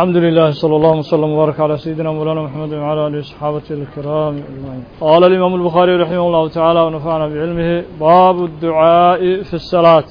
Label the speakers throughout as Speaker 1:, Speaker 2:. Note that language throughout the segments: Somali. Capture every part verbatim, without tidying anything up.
Speaker 1: الحمد لله صلى الله وسلم وبارك على سيدنا مولانا محمد وعلى آله وصحبه الكرام أجمعين. قال الإمام البخاري رحمه الله تعالى ونفعنا بعلمه باب الدعاء في الصلاة.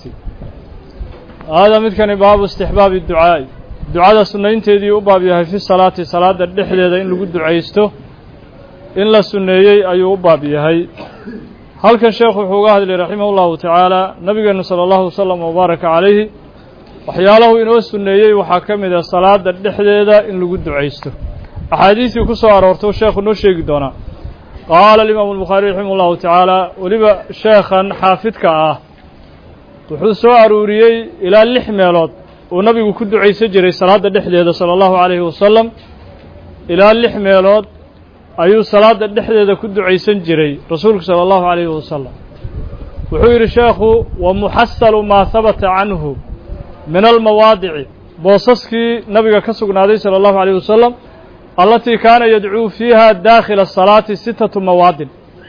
Speaker 1: هذا مثل باب استحباب الدعاء. دعاء السنين تدي أباب في الصلاة صلاة الدحلة إن لقد دعيسته إن لا سنيي أي أباب يهي. هل كان شيخ حقاه رحمه الله تعالى نبينا صلى الله وسلم وبارك عليه waxyaalahu inoo sunneeyey waxaa ka mid ah salaada dhexdeeda in lagu ducaysto axaadiistii ku soo aroortay sheekhu noo sheegi doonaa qaala al-imaam al-bukhari rahimahullahu ta'ala waliba sheekhan xaafidka ah wuxuu soo aruuriyey ilaa lix meelood oo nabigu ku ducaysan jiray salaada dhexdeeda sallallahu alayhi wasallam ilaa lix meelood ayuu salaada dhexdeeda ku ducaysan jiray rasuulku sallallahu alayhi wasallam wuxuu yiri sheekhu wa muhassalu ma thabata anhu من المواضع بوسسكي نبي كسغنا عليه صلى الله عليه وسلم التي كان يدعو فيها داخل الصلاة ستة مواضع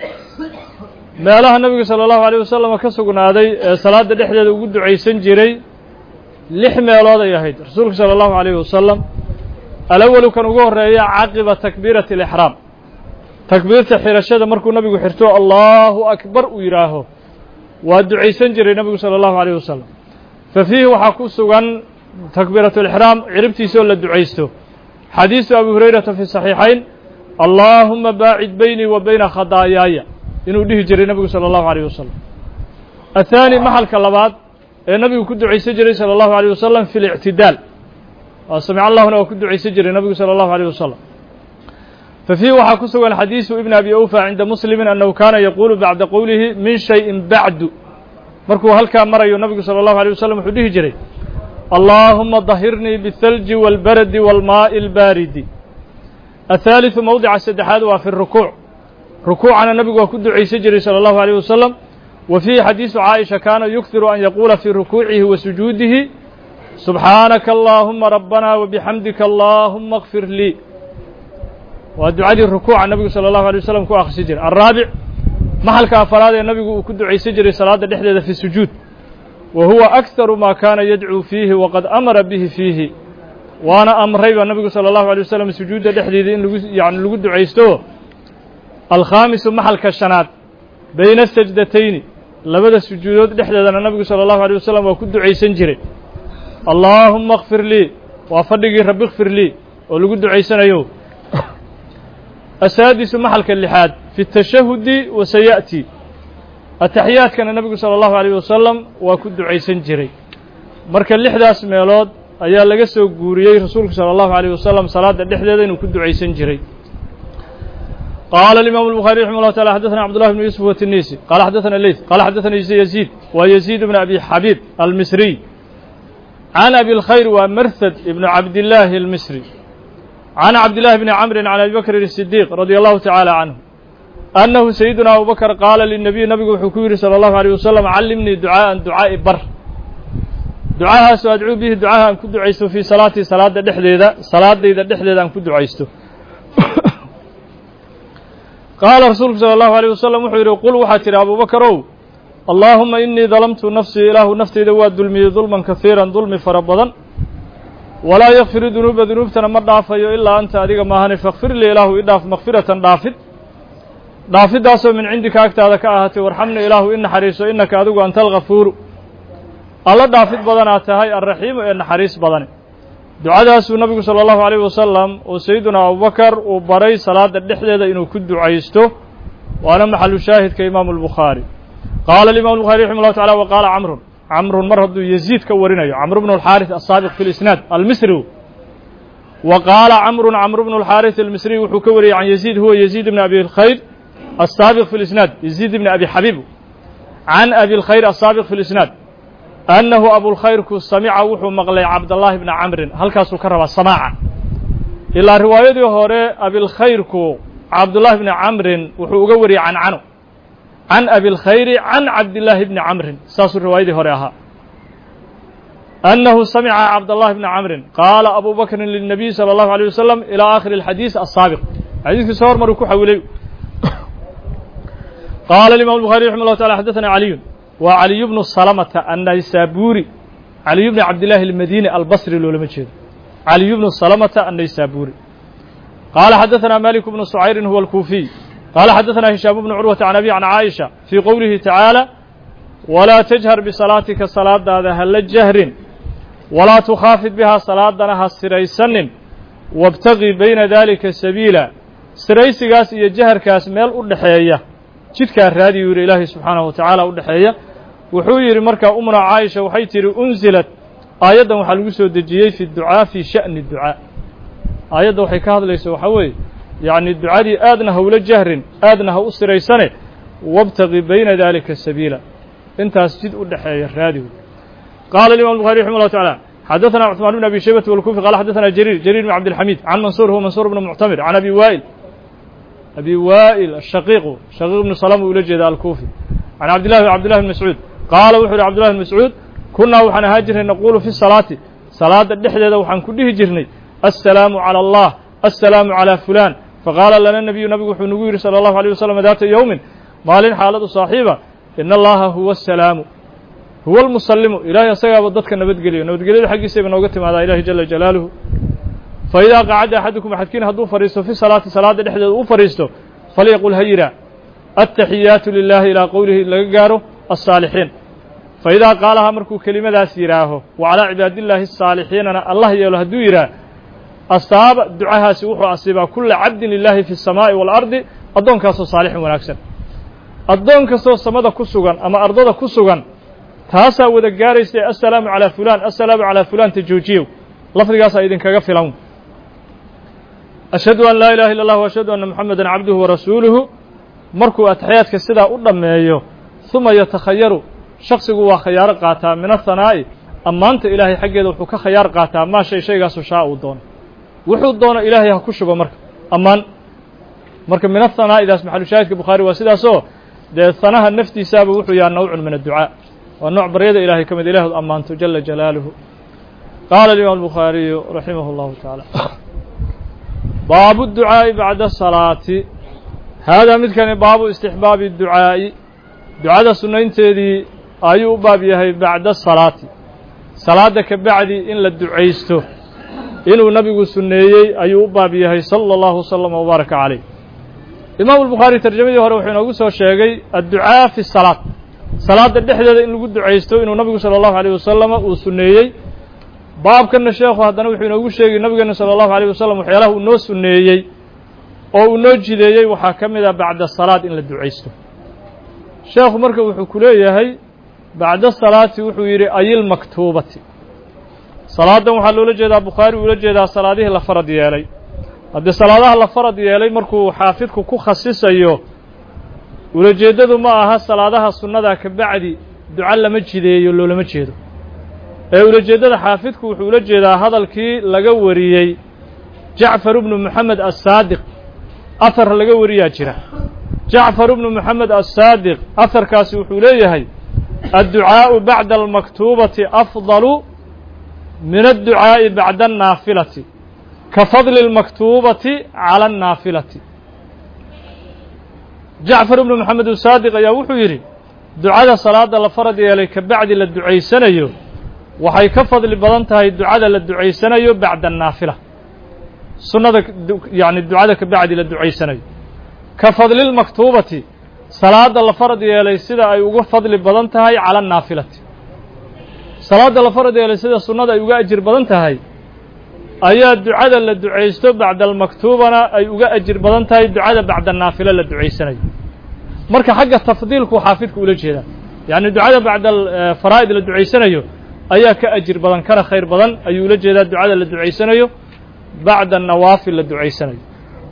Speaker 1: ما لها النبي صلى الله عليه وسلم كسغنا عليه صلاة دحديده ugu duceysan jiray lix meelood ay ahayd rasuulka صلى الله عليه وسلم الأول كان ugu horeeya عقب تكبيرة الإحرام تكبيرة xirashada markuu nabigu xirto Allahu akbar u yiraaho waa duceysan jiray nabigu صلى الله عليه وسلم ففيه وحكوسوغان تكبيرة الإحرام عربتي سولة دعيسته حديث أبي هريرة في الصحيحين اللهم باعد بيني وبين خطاياي إنه ديه جري النبي صلى الله عليه وسلم. الثاني محل كلابات النبي كد عيسى جري صلى الله عليه وسلم في الاعتدال وسمع الله هنا وكد عيسى جري النبي صلى الله عليه وسلم. ففيه وحكوسوغان حديث ابن أبي أوفى عند مسلم أنه كان يقول بعد قوله من شيء بعد markuu halka marayo nabiga sallallahu alayhi wasallam wuxuu dhihi jiray Allahumma dahhirni bithalji wal bardi wal maa'i al baridi. الثالث موضع السدحات وفي الركوع ركوعنا النبي وكد عيسى جري صلى الله عليه وسلم. وفي حديث عائشة كان يكثر أن يقول في ركوعه وسجوده سبحانك اللهم ربنا وبحمدك اللهم اغفر لي ودعاء الركوع النبي صلى الله عليه وسلم كو أخ سجر. الرابع محل كافراد النبي وكد عيسى جري صلاة دحدة في السجود وهو أكثر ما كان يدعو فيه وقد أمر به فيه وأنا أمري النبي صلى الله عليه وسلم سجود دحدة يعني لقد عيسته. الخامس محل كالشنات بين السجدتين لبدا السجود دحدة النبي صلى الله عليه وسلم وكد عيسى جري اللهم اغفر لي وافدق رب اغفر لي ولقد عيسى يوم. السادس محل كاللحاد في التشهد وسيأتي التحيات كان النبي صلى الله عليه وسلم وكد عيسى جري مركا اللحداس ميلود أيها لقسو قوريي رسولك صلى الله عليه وسلم صلاة اللحدين وكد عيسى جري. قال الإمام البخاري رحمه الله تعالى حدثنا عبد الله بن يوسف والتنيسي قال حدثنا الليث قال حدثنا يزيد ويزيد بن أبي حبيب المصري عن أبي الخير ومرثد بن عبد الله المصري عن عبد الله بن عمرو عن أبي بكر الصديق رضي الله تعالى عنه أنه سيدنا أبو بكر قال للنبي نبي حكوري صلى الله عليه وسلم علمني دعاء دعاء بر دعاء سأدعو به دعاء أن كنت عيسته في صلاتي صلاة دحليدة صلاة ديدة دحليدة أن كنت عيسته. قال رسول صلى الله عليه وسلم وحير قل وحتر أبو بكر اللهم إني ظلمت نفسي إله نفسي دواد ظلمي ظلما كثيرا ظلمي فربضا ولا يغفر ذنوب ذنوبتنا ما ضعفيو إلا أنت أديك ما هني فاغفر لي إله إضاف مغفرة ضافد ضافد داسو من عندك أكتا كأهتي وارحمني إله إن حريص إنك أدوك أنت الغفور الله ضافد بدنا تهي الرحيم إن حريص بدنا دعاء داسو النبي صلى الله عليه وسلم وسيدنا أبو بكر وبري صلاة الدحدة إنه كد عيسته وأنا محل شاهد كإمام البخاري. قال الإمام البخاري رحمه الله تعالى وقال عمرو عمرو مرهد يزيد كورنا عمرو بن الحارث السابق في الإسناد المصري. وقال عمرو عمرو بن الحارث المصري وحكوري عن يزيد هو يزيد بن أبي الخير السابق في الإسناد يزيد بن أبي حبيب عن أبي الخير السابق في الإسناد أنه أبو الخير كو سمع وحو مغلي عبد الله بن عمرو هل كاسو كروا سماعا إلا رواية هوري أبي الخير كو عبد الله بن عمرو وحو قوري عن عنه عن أبي الخير عن عبد الله بن عمرو ساس الرواية هوريها أنه سمع عبد الله بن عمرو قال أبو بكر للنبي صلى الله عليه وسلم إلى آخر الحديث السابق حديث سور مركو حولي. قال الإمام البخاري رحمه الله تعالى حدثنا علي وعلي بن السلامة النيسابوري علي بن عبد الله المديني البصري لولمجد علي بن سلمة النيسابوري قال حدثنا مالك بن سعير هو الكوفي قال حدثنا هشام بن عروة عن أبي عن عائشة في قوله تعالى ولا تجهر بصلاتك صلاة هذا هل جهر ولا تخافت بها صلاة دنها السريسن وابتغي بين ذلك سبيلا سريسكاس iyo jaharkaas meel u dhaxeeya jidka raadiyo Ilaahay subhanahu wa ta'ala u dhaxeeya wuxuu yiri marka umra Aisha waxay tiri unzilat aayadan waxa lagu soo dejiyay fi du'a fi sha'ni du'a aayada waxay ka hadlaysaa waxa weey yaani du'adii aadna hawla jahrin aadna ha u siraysane wabtaqi bayna dhalika sabila intaas jid u dhaxeeya raadiyo قال الإمام البخاري رحمه الله تعالى حدثنا عثمان بن أبي شيبة والكوفي قال حدثنا جرير جرير بن عبد الحميد عن منصور هو منصور بن معتمر عن أبي وائل أبي وائل الشقيق شقيق بن سلام ولجد الكوفي عن عبد الله عبد الله بن مسعود قال وحر عبد الله بن مسعود كنا وحنا هاجر نقول في الصلاة صلاة الدحدة وحن كله جرني السلام على الله السلام على فلان فقال لنا النبي نبي حنوير صلى الله عليه وسلم ذات يوم مال حالة صاحبة إن الله هو السلام هو المسلم إلهي أسقى بدتك نبت قليل نبت قليل حق سيب نوقت مع إله جل جلاله فإذا قعد أحدكم حدكين هدو فريسته في صلاة صلاة الإحدى وفريسته فليقول هيرا التحيات لله إلى قوله لقاره الصالحين فإذا قالها مركو كلمة لا سيراه وعلى عباد الله الصالحين أنا الله يله دويرا أصحاب دعاها سوح أصيبا كل عبد لله في السماء والأرض أدون كاسو صالح ونكسر أدون كاسو السماء كسوغان أما أرض كسوغان تاسا ودا غاريس السلام على فلان السلام على فلان تجوجيو لفظيغاس ايدين كغا فيلان اشهد ان لا اله الا الله واشهد ان محمدا عبده ورسوله markuu atxiyaadka sida u dhameeyo thumma yatakhayaru shakhsigu waa khiyaar qaataa min athanaa'i amaanta ilaahay xageeda wuxuu ka khiyaar qaataa ma shay shaygaas uu shaa u doon wuxuu doono ilaahay ha ku shubo marka amaan marka min athanaa'i daas maxal shaahidka bukhari waa sidaas oo de thanaha naftiisaaba wuxuu yaa nawcun min ad-du'a ونوع بريد إلهي كما إله أمانته جل جلاله قال الإمام البخاري رحمه الله تعالى باب الدعاء بعد الصلاة هذا مثل باب استحباب الدعاء دعاء السنين تدي أيو باب يهي بعد الصلاة صلاة بعد إن للدعيسته إنه نبي سنيي أيو باب يهي صلى الله وسلم وبارك عليه إمام البخاري ترجمه وروحنا وقصه الشيء الدعاء في الصلاة صلاة الدحدة إن لقد عيسته إنه النبي صلى الله عليه وسلم وسنيي باب كان الشيخ هذا نبي حين يقول شيء النبي صلى الله عليه وسلم وحيله إنه سنيي أو إنه جديي وحكم إذا بعد الصلاة إن لقد عيسته الشيخ مركب وحكوليه هي بعد الصلاة وحويري أي المكتوبة صلاة وحلو لجدا بخاري ولجدا صلاة دي لفرض يالي هذه صلاة لفرض يالي مركو حافظك كو خصيص أيوه ولجدده ما أها صلاة السنة كبعدي دعاء لما جديه يلو لما جده أي ولجدده حافظك ولجده هذا الكي لجوريي جعفر بن محمد الصادق أثر لجوريا جرا جعفر بن محمد الصادق أثر كاسي وحوليه الدعاء بعد المكتوبة أفضل من الدعاء بعد النافلة كفضل المكتوبة على النافلة جعفر بن محمد الصادق يا وحيري دعاء صلاة الفرض يليك بعد للدعاء سنيو وحي كفض لبضنتها الدعاء للدعاء سنيو بعد النافلة سنة يعني الدعاء بعد للدعاء سنيو كفضل المكتوبة صلاة الفرض يلي سيدا أي وفض لبضنتها على النافلة صلاة الفرض يلي سيدا سنة أي أجر بضنتها أي الدعاء للدعاء بعد المكتوبة أي أجر بضنتها الدعاء بعد النافلة للدعاء سنيو marka xagga tafdiilku xaafidku ula jeeda yaani ducada bacda faraa'id la duceysanayo ayaa ka ajir badan kana khayr badan ayuu ula jeedaa ducada la duceysanayo bacda nawaafil la duceysanayo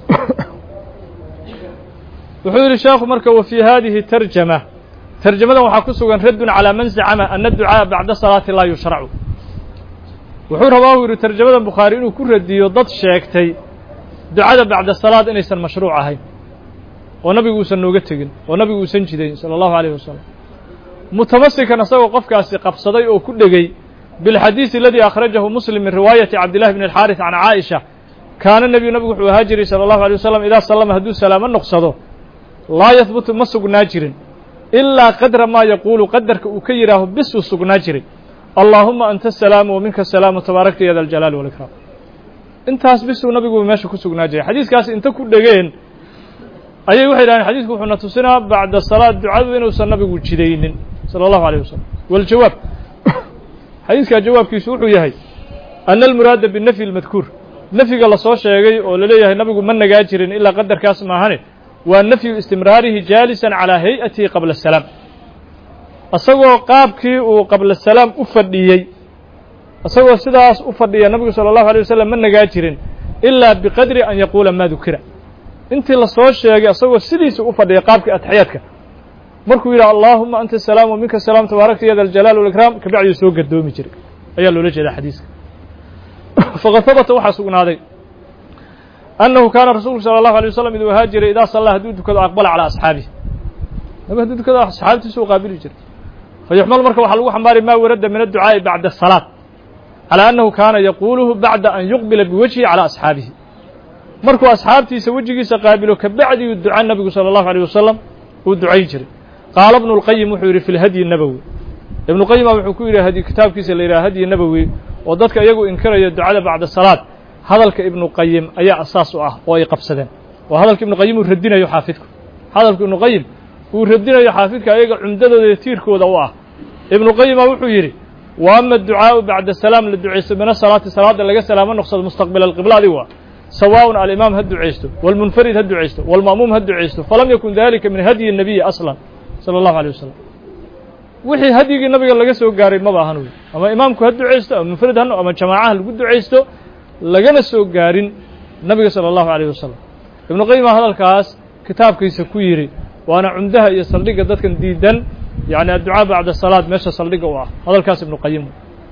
Speaker 1: wuxuu yiri sheekhu marka wa fi hadhihi tarjama tarjamada waxa ku sugan raddun ala man za'ama anna du'a bacda salati la yushra'u wuxuu rabaa yiri tarjamada bukhari inuu ku radiyo dad sheegtay ducada bacda salaad inaysan mashruuc ahayn ونبي وسن نوجا تجن ونبي وسن جدين صلى الله عليه وسلم متمسكا نسوي قفكاسي قبصدي أو كل جي بالحديث الذي أخرجه مسلم من رواية عبد الله بن الحارث عن عائشة كان النبي نبي وهاجري صلى الله عليه وسلم إذا سلم هدو سلاما نقصده لا يثبت مسق ناجر إلا قدر ما يقول قدرك أكيره بس سق ناجر اللهم أنت السلام ومنك السلام تبارك يا ذا الجلال والإكرام intaas bisuu nabigu meesha ku sugnaa jiray xadiiskaas inta ku dhageen ayay waxay yiraahdeen xadiisku wuxuu na tusinaa bacda salaad ducadu inuusan nabigu jidaynin sallallahu alayhi wasallam wal jawaab xadiiska jawaabkiisu wuxuu yahay an al murad bin nafy al madhkur nafyiga la soo sheegay oo la leeyahay nabigu ma nagaa jirin ilaa qadarkaas ma ahane waa nafyu istimraarihi jaalisan ala hay'ati qabla salaam asagoo qaabkii uu qabla salaam u fadhiyay asagoo sidaas u fadhiya nabigu sallallahu alayhi wasallam ma nagaa jirin illa biqadri an yaqula ma dhukira intii la soo sheegay asagoo sidiisa u fadhiya qaabkii atxiyaadka markuu yiraahdo allahumma anta salaam wa minka salaam tabaarakta ya dal jalal wal ikram kabacdi soo gadoomi jiray ayaa loola jeedaa xadiiska faqad thabata waxa sugnaaday annahu kaana rasuulku sallallahu alayhi wasallam iduu haajira idaa sallaa haduu dukado aqbala ala asxaabihi nabiga haduu dukado asxaabtiisa u qaabili jiray fayuxmal marka waxa lagu xambaari ma warada min ad-ducaa ba'da salaat ala annahu kaana yaquluhu ba'da an yuqbila biwajhi ala asxaabihi markuu asxaabtiisa wajigiisa qaabilo kabacdi ducaa nabigu sallallahu alayhi wasallam uu ducayn jiray qaala ibn al-qayyim wuxuu yiri fil hadi an-nabawi ibn qayyim wuxuu ku yiri hadi kitaabkiisa la yiraahdo hadi an-nabawi oo dadka iyagu inkiraya ducada bacda salaad hadalka ibn qayyim ayaa asaas u ah oo ay qabsadeen oo hadalka ibn qayyim uu radinayo xaafidku hadalka ibn qayyim uu radinayo xaafidka ayaga cumdadooda iyo tiirkooda u ah ibn qayyim wuxuu yiri wa amma ad-ducaa ba'da salaam la ducayso min salaati salaada laga salaamo noqsad mustaqbil al-qibladi wa سواء الإمام هدو عيسته والمنفرد هدو عيسته والمأموم هدو عيسته فلم يكن ذلك من هدي النبي أصلا صلى الله عليه وسلم وحي هدي النبي الله يسوع قاري ما بهانوي أما إمامك هدو عيسته أو المنفرد هنو أما جماعة هدو عيسته لجنا سوق قارين النبي صلى الله عليه وسلم ابن قيم هذا الكاس كتاب كيس كويري وأنا عندها يصلي قدرت جديدا يعني الدعاء بعد الصلاة ماشى صلي جواه هذا الكاس ابن قيم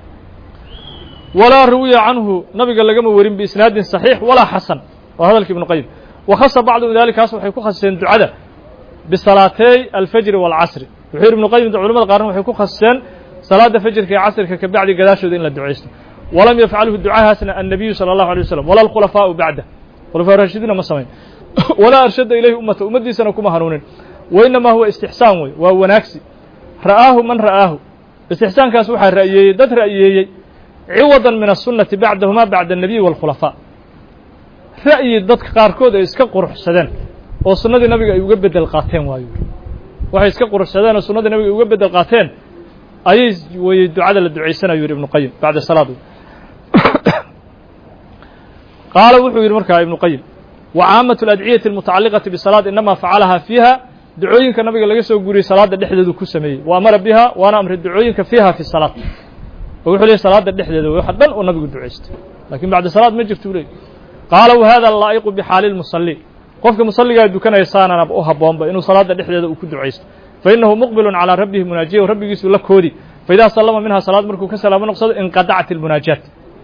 Speaker 1: ولا روي عنه نبي قال لقمه ورين بإسناد صحيح ولا حسن وهذا ابن قيم وخص بعض ذلك أصبح يكون خصين دعاء بصلاتي الفجر والعصر وحير ابن قيم علماء القرن وحيكون خصين صلاة الفجر كعصر كبعد قداش ودين للدعاء ولم يفعله الدعاء حسن النبي صلى الله عليه وسلم ولا الخلفاء بعده خلفاء الراشدين ما سمين ولا أرشد إليه أمته أمدي سنكم هنون وإنما هو استحسان وهو ناكسي رآه من رآه استحسان كاسوح الرأيي دت رأيي عوضا من السنة بعدهما بعد النبي والخلفاء رأي ضدك قاركود اسك قرح سدان وسنة النبي يوجد القاتين وايو وهي اسك قرح سدان وسنة النبي يوجد القاتين أي ويدعاء للدعاء سنة يوري ابن قيم بعد الصلاة قال وحو يرمرك ابن قيم وعامة الأدعية المتعلقة بالصلاة إنما فعلها فيها دعوين كالنبي لقى سو غوري صلاة دحدد كسمي وأمر بها وأنا أمر الدعوين فيها في الصلاة ويقول لي صلاة الدحدد ويحدن والنبي دعيست لكن بعد صلاة ما جبت لي قال وهذا اللائق بحال المصلي قفك مصلي قاعد كان يسانا نبؤها بومبا إنه صلاة الدحدد وكد دعيست فإنه مقبل على ربه مناجيه وربه يسول لك هودي فإذا سلم منها صلاة مركو كسلام نقصد انقطعت المناجات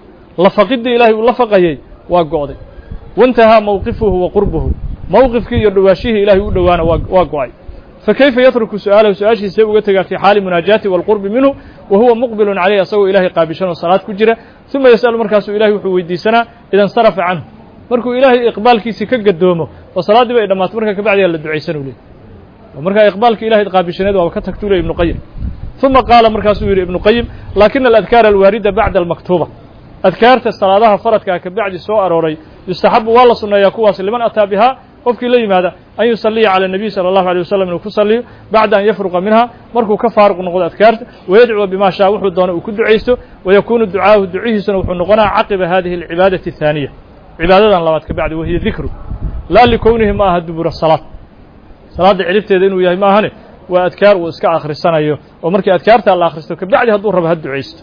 Speaker 1: لفقد إلهي ولفقه واقعد وانتهى موقفه وقربه موقف كي يدواشيه إلهي ودوانا واقعي فكيف يترك سؤاله سؤاله سيبقى في حال مناجاته والقرب منه وهو مقبل عليه أصوى إلهي قابشان الصلاة كجرة ثم يسأل مركز إلهي وحويدي سنة إذا انصرف عنه مركو إلهي إقبال كيسي كقدومه وصلاة دي بإنما تمركا كبعد يلا الدعي سنة وليه ومركا إقبالك إلهي قابشان وكتك تولي ابن قيم ثم قال مركز ابن قيم لكن الأذكار الواردة بعد المكتوبة أذكارت الصلاة فرضك كبعد سوء روري يستحب والله سنة يكوها لمن أتى بها وفي لي ماذا أن يصلي على النبي صلى الله عليه وسلم ويصلي بعد أن يفرق منها مركو كفارق نقول أذكارت ويدعو بما شاء وحده وكد عيسته ويكون الدعاء دعيه سنوح النقنا عقب هذه العبادة الثانية عبادة الله كبعد وهي ذكره لا لكونه ما هدبر الصلاة صلاة عرفت إنه يا ما هني وأذكار وإسكاء آخر السنة أيه ومركي أذكارت الله آخر السنة كبعد هدور بهد عيسته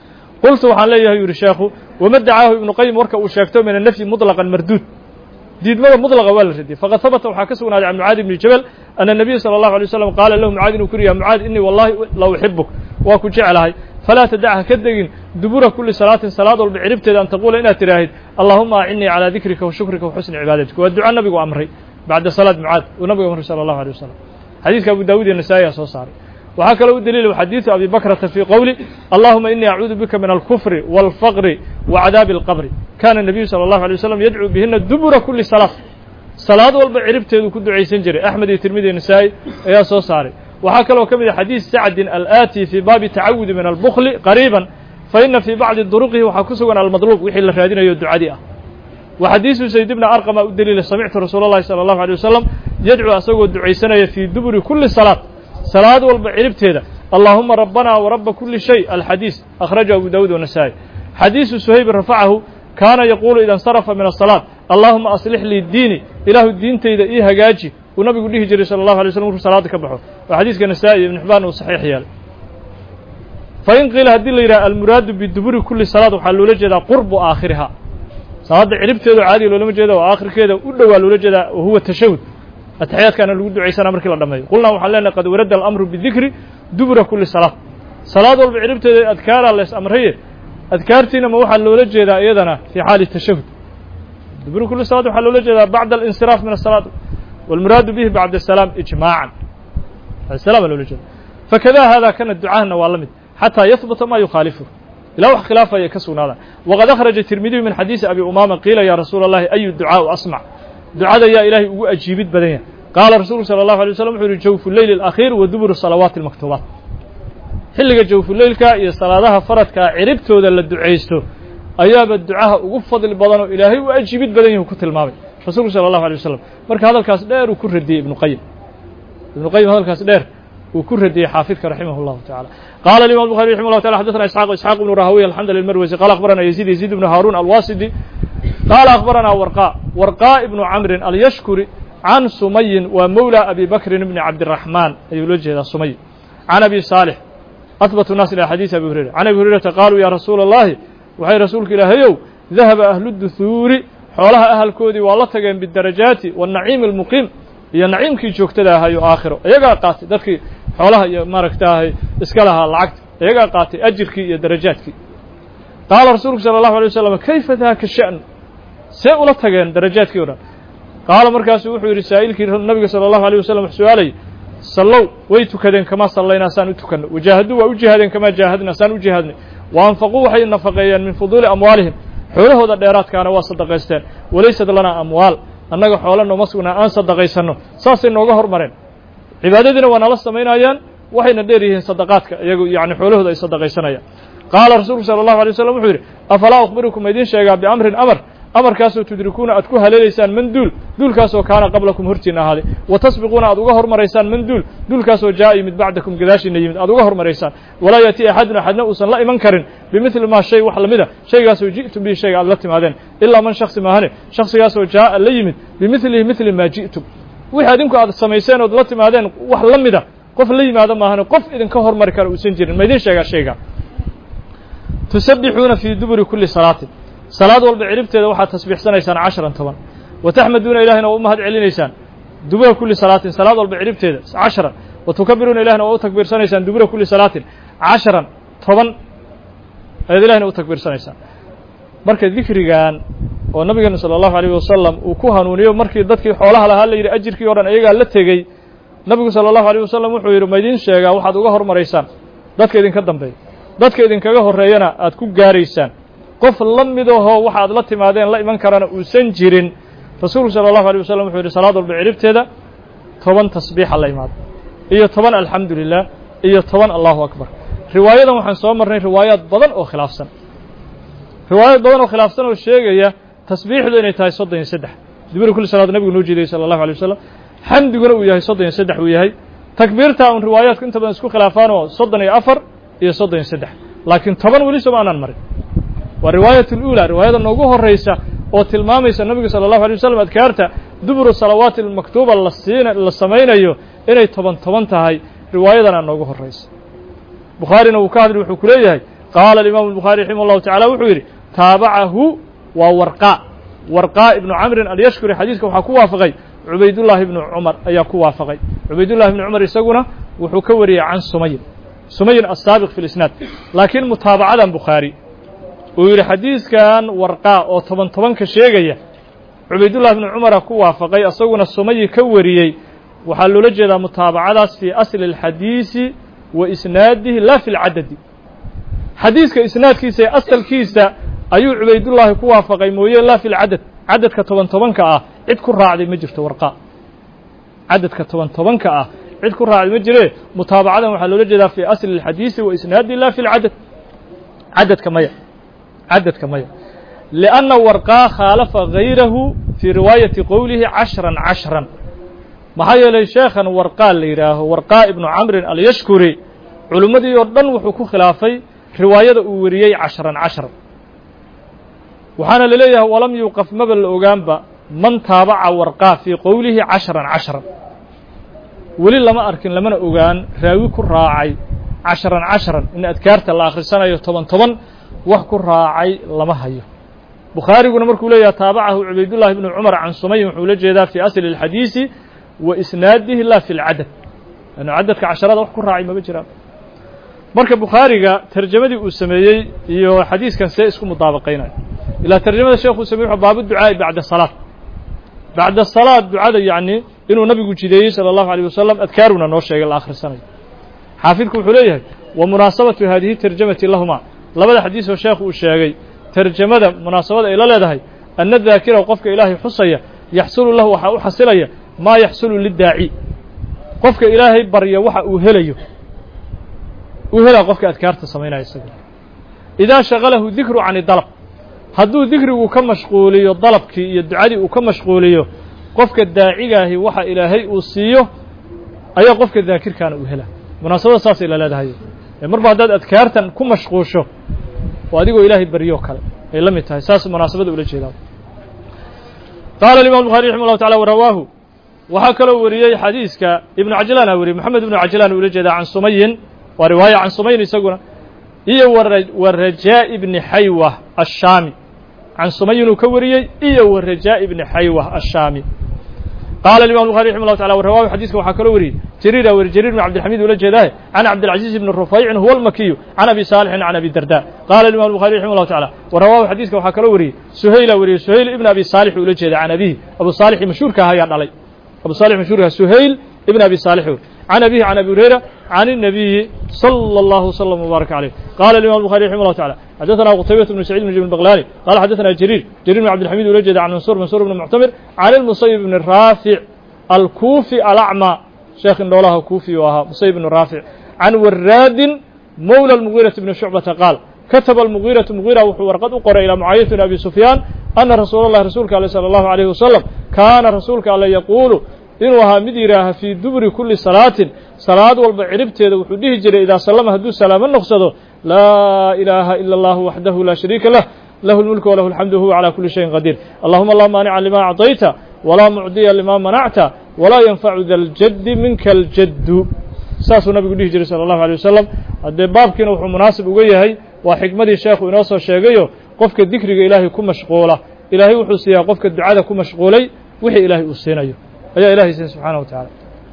Speaker 1: قلت وحن لي يا الشيخ وما ادعاه ابن قيم وركه وشاكته من النفي مطلقا مردود ديد ماذا مطلقا ولا ردي فقد ثبت وحكسنا عن معاذ بن جبل أن النبي صلى الله عليه وسلم قال له معاذ وكري يا معاذ إني والله لو أحبك وأكون جعلها فلا تدعها كدقين دبور كل صلاة صلاة والبعربت أن تقول إنها تراهد اللهم أعني على ذكرك وشكرك وحسن عبادتك والدعاء النبي وأمري بعد صلاة معاذ ونبي أمر صلى الله عليه وسلم حديث أبو داود النسائي صار وهكذا له دليل حديث أبي بكرة في قوله اللهم إني أعوذ بك من الكفر والفقر وعذاب القبر كان النبي صلى الله عليه وسلم يدعو بهن دبر كل صلاة صلاة والبعربت كد عيسى جري أحمد الترمذي النسائي يا صوصاري وهكذا له كمل حديث سعد الآتي في باب تعوذ من البخل قريبا فإن في بعض الطرق وحكسوا المضروب وحي الرادين يدعى وحديث زيد بن أرقم الدليل سمعت رسول الله صلى الله عليه وسلم يدعو أسوأ دعيسنا في دبر كل صلاة صلاة والبعربت هذا اللهم ربنا ورب كل شيء الحديث أخرجه أبو داود والنسائي حديث سهيب رفعه كان يقول إذا انصرف من الصلاة اللهم أصلح لي الدين إله الدين تيدا إيه هجاجي ونبي يقول له جري صلى الله عليه وسلم صلاة كبحه وحديث كان النسائي ابن حبان وصحيح يال فإن قيل هدي لي المراد بالدبر كل صلاة وحلو لجدا قرب آخرها صلاة عربت هذا عادي لو لم جدا وآخر كذا ودوا لو لجدا وهو التشهد التحيات كان الود عيسى أمر كلا دمي قلنا وحلنا قد ورد الأمر بالذكر دبر كل صلاة صلاة والعربت أذكار الله أمرية أذكارتنا ما وحل لو لجدا أيضنا في حال التشهد دبر كل صلاة وحل لو لجدا بعد الانصراف من الصلاة والمراد به بعد السلام إجماعا السلام لو لجدا فكذا هذا كان الدعاء نوالمد حتى يثبت ما يخالفه لا خلافه يكسون هذا وقد أخرج الترمذي من حديث أبي أمامة قيل يا رسول الله أي الدعاء أسمع دعاء يا إلهي أجيبت بدنيا قال رسول صلى الله عليه وسلم حول جوف الليل الأخير ودبر الصلوات المكتوبات حلق جوف الليل كا صلاة فرد كا عربته ذا الدعيسته أياب الدعاء وقفض البضان إلهي وأجيبت بدنيا وكتل الماضي رسول صلى الله عليه وسلم مرك هذا الكاس دير وكر الدي ابن قيم ابن قيم هذا الكاس دير وكر الدي حافظك رحمه الله تعالى قال الإمام البخاري رحمه الله تعالى حدثنا إسحاق إسحاق بن راهويه الحمد لله المروزي قال أخبرنا يزيد يزيد بن هارون الواسدي قال أخبرنا ورقاء ورقاء بن عمرو اليشكري عن سمي ومولى أبي بكر بن عبد الرحمن يولج سمي عن أبي صالح أثبت الناس إلى حديث أبي هريرة عن أبي هريرة قالوا يا رسول الله وحي رسولك إلهيو ذهب أهل الدثور حولها أهل كودي والله تجن بالدرجات والنعيم المقيم هي النعيم كي جوكتها هاي آخره يجا قاتي ذكي حولها ماركتها إسكالها العقد يجا قاتي أجرك يا درجاتك قال رسولك صلى الله عليه وسلم كيف ذاك الشأن سأولت تجن درجاتك ورا قال مركز وحي رسائلك النبي صلى الله عليه وسلم سؤالي صلوا ويتكدن كما صلينا سان تكن وجاهدوا وجاهدن كما جاهدنا سان وجاهدنا وأنفقوا حي النفقيا من فضول أموالهم حوله هذا الديرات كان وصدقيستان وليست لنا أموال أنك حولنا مسكنا أن صدقيسنه ساس إنه جهر مرن عبادتنا وأنا لست مين أيان وحين نديره صدقاتك يعني حوله هذا صدقيسنا قال رسول صلى الله عليه وسلم وحير أفلا أخبركم مدين شيء بأمر أمر أمر كاسو تدركون أتكوها ليسان من دول دول كاسو كان قبلكم هرتنا هذه وتسبقون أدوغهر مريسان من دول دول كاسو جاء من بعدكم قداش نيمد أدوغهر مريسان ولا يأتي أحدنا أحدنا أصلا لا منكر بمثل ما شيء وحلمده شيء كاسو جئتم به شيء علتم هذين إلا من شخص ما هني شخص كاسو جاء ليمد بمثله مثل ما جئتم وحدينكم هذا السميسان ودلتم هذين وحلمده قف ليم هذا ما هني قف إذن كهر مركر وسنجر ما يدين شيء شيء تسبحون في دبر كل صلاة صلاة والبعربت هذا واحد تسبيح سنة يسان عشرا طبعا وتحمدون إلهنا وأمهد علينا يسان دبر كل صلاة صلاة والبعربت هذا عشرا وتكبرون إلهنا وتكبر سنة يسان دبر كل صلاة عشرا طبعا هذا إلهنا وتكبر سنة يسان مركز ذكر كان والنبي صلى الله عليه وسلم وكهنوني ومركز ذاتك حولها لها اللي أجر كي ورن أيها لتجي النبي صلى الله عليه وسلم وحير ميدين شيئا واحد وجهر مريسان ذاتك إذن كدم بي ذاتك إذن كجهر رينا أتكون جاريسان qof la midaho waxaad la timaadeen la iman karana uusan jirin rasuulku sallallahu alayhi wasallam wuxuu yiri salaad walba ciribteeda toban tasbiix la imaad iyo toban alxamdulillah iyo toban allahu akbar riwaayadan waxaan soo marnay riwaayad badan oo khilaafsan riwaayad badan oo khilaafsan oo sheegaya tasbiixdu inay tahay soddon iyo saddex dibir kulli salaad nabigu noo jeeday sallallahu alayhi wasallam xamdiguna uu yahay soddon iyo saddex uu yahay takbiirta aan riwaayaadka inta badan isku khilaafaan oo soddon iyo afar iyo soddon iyo saddex laakiin toban wali soo aanan marin والرواية الأولى رواية النوجه الرئيسة أو تلماميس النبي صلى الله عليه وسلم أذكرت دبر الصلوات المكتوبة للصين للسمين أيوه إني طبعا طبعا تهاي رواية النوجه الرئيسة بخاري وكادر وحكوليه قال الإمام البخاري رحمه الله تعالى وحيري تابعه وورقاء ورقاء ابن عمرو اليشكري حديثك وحكوا فغي عبيد الله بن عمر أيكوا فغي عبيد الله بن عمر يسقونه وحكوري عن سمي سمي السابق في الإسناد لكن متابعة بخاري ويقول حديث كان ورقاء أو طبعا طبعا كشيء عبيد الله بن عمر كوا فقي أصونا السمي كوريي وحلوا لجد متابعة في أصل الحديث وإسناده لا في العدد حديث كإسناد كيسة أصل كيسة أيو عبيد الله كوا فقي موية لا في العدد عدد كطبعا طبعا كأه عد كل راعي مجرد ورقاء عدد كطبعا طبعا كأه عد كل راعي مجرد متابعة وحلوا لجد في أصل الحديث وإسناده لا في العدد عدد كمية عدد كمية لأن ورقاء خالف غيره في رواية قوله عشرا عشرا maxaa yeelay sheekhan warqaa la yidhaaho warqaa ibnu camrin alyashkuri culimmadii oo dhan wuxuu ku khilaafay riwaayada uu wariyey cashran cashran waxaana la leeyahay walam yuuqaf maba la ogaanba man taabaca warqaa fii qowlihi cashran cashran weli lama arkin lamana ogaan raawi ku raacay cashran cashran in adkaarta la akhrisanayo toban toban wax ku raacay lama hayo bukhaariguna markuu leeyahay taabacahu cubaydullahi ibnu cumar can sumayin wuxuu la jeedaa fii asli اlxadiisi وإسناده لا في العدد لأنه عدد كعشرات wax ku raacay ma jiraan marka bukhaariga tarjamadii uu sameeyay iyo xadiiskan see isku mudaabaqaynay ila tarjamada sheekhu sameeyay baabu ducaa bacda salaat bacda salaat ducada yaani inuu nabigu jideeyay sallallahu alayhi wasallam adkaaruna noo sheegay la akhrisanay xaafidku wuxuu leeyahay wa munaasabatu hadhihi tarjamati lahuma labada xadiis oo sheekhu uu sheegay tarjamada munaasabada ay la leedahay anna dhaakira qofka ilaahay xusaya yaxsulu lahu waxa uu xasilaya ما يحصل للداعي qofka ilaahay barya waxa uu helayo uu helaa qofka adkaarta sameynaya isaga ida shaqalahu dhikru an dalab haduu dhikrigu ka mashquuliyo dalabkii iyo ducadii uu ka mashquuliyo qofka daacigaahi waxa ilaahay uu siiyo ayaa qofka daakirkaana uu helaa munaasabada saas ila leedahay marba hadaad adkaartan ku mashquusho oo adigoo ilaahay baryo kale ay la mid tahay saas munaasabada ula jeedaa قال الإمام البخاري رحمه الله تعالى ورواه waxaa kaloo wariyey xadiiska ibnu cajlaan a wariyey moxamed ibnu cajlaan ula jeedaa can sumayin waa riwaaya can sumayin isaguna iyo wa rajaa ibni xaywa ashaami can sumayin uu ka wariyey iyo wa rajaa ibni xaywa ashaami qaala imam bukhari raximah llahu taala warawaahu xadiiska waxaa kaloo wariyey jariir a weri jariir ibn cabdilxamiid ula jeedaah can cabdilcaziiz ibni rufaycin huwa almakiyu can abi saalixin can abi darda qaala imam bukhari raximah llahu taala warawaahu xadiiska waxaa kaloo wariyey suhayla wariyey suhayl ibn abi saalix ula jeeda can abihi abu saalixi mashhuurka ah ayaa dhalay أبو صالح مشهور سهيل ابن أبي صالح عن أبيه عن أبي هريرة عن النبي صلى الله وسلم وبارك عليه قال الإمام البخاري رحمه الله تعالى حدثنا قتيبة بن سعيد بن جبل البغلاني قال حدثنا جرير جرير بن عبد الحميد ولجد عن منصور منصور بن معتمر عن المصيب بن الرافع الكوفي الأعمى شيخ الله كوفي وها مصيب بن الرافع عن وراد مولى المغيرة بن شعبة قال كتب المغيرة مغيرة ورقد أقر إلى معاوية بن أبي سفيان أن رسول الله رسولك عليه صلى الله عليه وسلم كان رسولك عليه يقول إنه مديرها في دبر كل صلاة صلاة والبعربت وحده جري إذا سلم هدو سلام النقصد لا إله إلا الله وحده لا شريك له له الملك وله الحمد وهو على كل شيء قدير اللهم لا مانع لما أعطيت ولا معطي لما منعت ولا ينفع ذا الجد منك الجد ساس النبي قد جري صلى الله عليه وسلم هذا باب كان وحو مناسب وجهي وحكمة الشيخ وناصر الشيخيو قفك الذكر إلهي كم مشغولة إلهي وحسيا قفك الدعاء كم مشغولي وحي إلهي أسينيو أي إلهي سبحانه وتعالى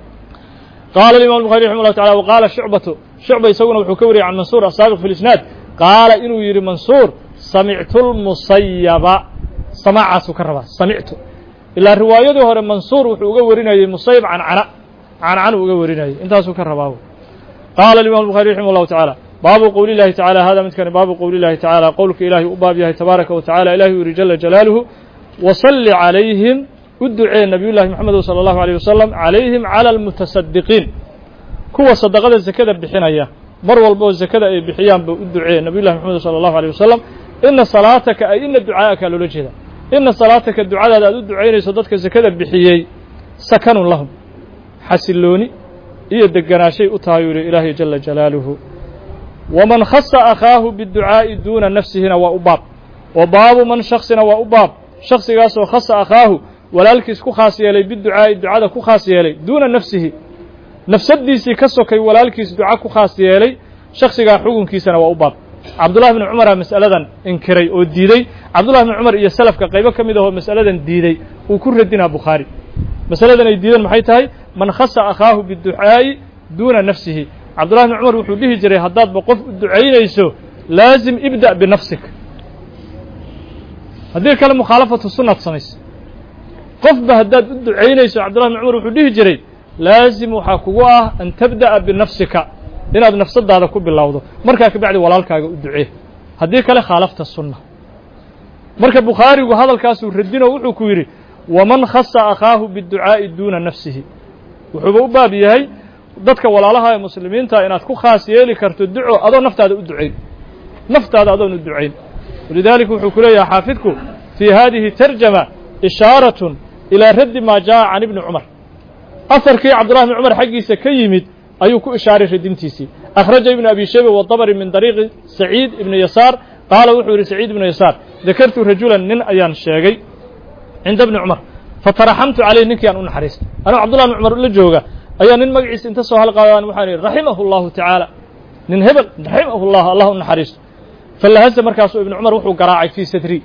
Speaker 1: قال الإمام البخاري رحمه الله تعالى وقال شعبة شعبة يسوون وحكوري عن منصور السابق في الإسناد قال إنه يري منصور سمعت المصيب سمع سكربا سمعت إلا روايته هو منصور وحكورينا المصيب عن عنا عن عن وحكورينا انت سكربا قال الإمام البخاري رحمه الله تعالى باب قول الله تعالى هذا من كان باب قول الله تعالى قولك إلهي أباب الله تبارك وتعالى إلهي رجل جلاله وصل عليهم ودعي النبي الله محمد صلى الله عليه وسلم عليهم على المتصدقين كوا صدقة الزكاة بحنايا مر والبو الزكاة بحيان بودعي النبي الله محمد صلى الله عليه وسلم إن صلاتك أي إن دعاءك لوجهه إن صلاتك الدعاء لا تدعي صدقك الزكاة بحيي سكن لهم حسلوني إيه دقنا شيء أطايور إلهي جل جلاله ومن خص أخاه بالدعاء دون نفسه وأباب وباب من شخصنا وأباب شخص قاسو خص أخاه walaalkiis ku khaas yeelay biducaa ducada ku khaas yeelay duuna nafsihi nafsadiisii ka sokay walaalkiis duca ku khaas yeelay shakhsiga xukunkiisana waa u baab Abdullah ibn Umar mas'aladan inkiray oo diiday Abdullah ibn Umar iyo salafka qaybo kamid ah oo mas'aladan diiday uu ku radina Bukhari mas'aladan ay diidan maxay tahay man khassa akhaahu biducaa duuna nafsihi Abdullah ibn Umar wuxuu dhihi jiray hadaad ba qof u ducaynayso laazim ibda bi nafsik hadii kale mukhalafatu sunnah samayso qof ba hadaad u ducaynayso Abdullah ibn Umar wuxuu dhihi jiray laazim waxa kugu ah an tabda bi nafsika inaad nafsadaada ku bilowdo markaa ka bacdi walaalkaaga u ducee hadii kale khaalafta sunnah marka Bukharigu hadalkaas uu radino wuxuu ku yiri waman khassa akhaahu biducaa duuna nafsihi wuxuu u baab yahay dadka walaalaha ee muslimiinta inaad ku khaas yeeli karto duco adoo naftaada u duceyn naftaada adoo u duceyn ولذلك wuxuu ku leeyahay xaafidku في هذه ترجمة إشارة إلى رد ما جاء عن ابن عمر أثرkii عبد الله بن عمر xaggiisa ka yimid ayuu ku ishaaray radintiisii أخرج ابن أبي شيبة والطبري من طريق سعيد بن يسار قال wuxuu yihi سعيد بن يسار ذكرت رجuلا nin ayaan sheegay عند ابن عمر فترحمت عليه ninkii aan u naxariistay anuu عبد الله بن عمر la jooga ayaa nin magaciisa inta soo halqaadaan waxaan yidhi رaحimه الله تعالى nin hebel رaحimه الله allah u naxariisto فلهزه markaasuu ibn cumar wuxuu garaacay fii sadri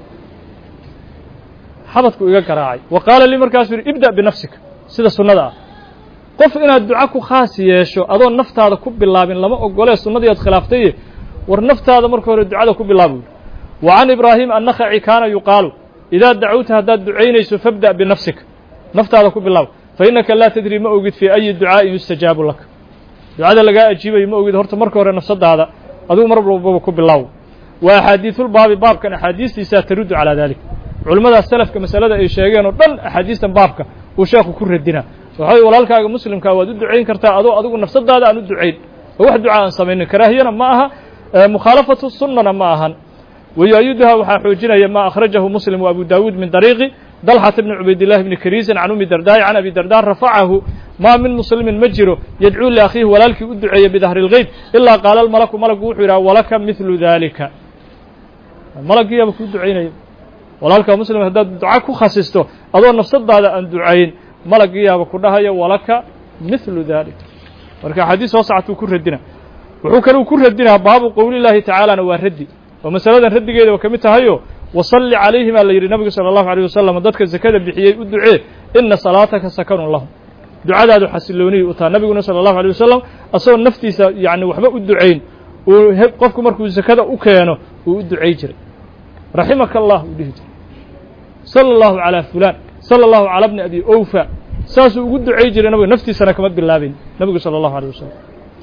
Speaker 1: xabadku iga garaacay wa qaala lii markaasuu yidhi ibda' binafsika sida sunnada ah qof inaad duco ku khaas yeesho adoo naftaada ku bilaabin lama ogolee sunnadii aad khilaaftaye war naftaada marka hore ducada ku bilaabu wa can ibraahim annakhaci kaana yuqaalu idaa dacawta haddaad ducaynayso fabda' binafsika naftaada ku bilaab fa innaka laa tadri ma ogid fii ayi ducaa'in yustajaabu laka ducada lagaa ajiibayo ma ogid horta marka hore nafsadaada adigu mar walbaba ku bilaaw wa axaadiisulbaabi baabkan axaadiistiisaa taruddu calaa dalik culimmada salafka masalada ay sheegeen oo dhan axaadiistan baabka uu sheekhu ku radinaa waxay walaalkaaga muslimkaa waad u ducayn kartaa adoo adigu nafsadaada aan u ducayn oo wax ducaa aan samaynin karaahiyana ma aha mukhaalafatu sunnana ma ahan wayu-ayiduha waxaa xoojinaya ma akhrajahu muslim wa abu daawuud min dariiqi dalxata bni cubaydillahi bni kariisin can umi dardaa'i can abi dardaa rafacahu maa min muslimin ma jiro yadcuu liakhiihi walaalkii u duceeya bidahri اlgeyb ilaa qaala almalaku malagu wuxuu yidhaha walaka midlu dalika malaggiiyaaba kuu ducaynaya walaalkaa muslim haddaad duca ku khasisto adoo nafsadaada aan ducayn malaggiiyaaba ku dhahaya walaka midlu dalika marka axaadiis soo sactuu ku radina wuxuu kaleu ku radinaa baabu qowli llaahi tacaalana waa raddi oo masaladan raddigeeda waa ka mid tahayo wasalli calayhim aa la yidhi nabigu sala allahu alيyh wasalam dadka zakada bixiyey u ducee ina salaataka sakanun lahum ducadaadu xasilooniyi u taha nabiguna sala allahu alيyh wasalam asagoo naftiisa yani waxba u ducayn uu qofku markuu zakada u keeno uu u ducay jiray raximaka allah uu dhihi jiray sala allahu calaa fulaan sala allahu calaa bni abi owfa saasuu ugu ducay jiray nabiga naftiisana kama bilaabayn nabigu sala allahu alيyh wasalam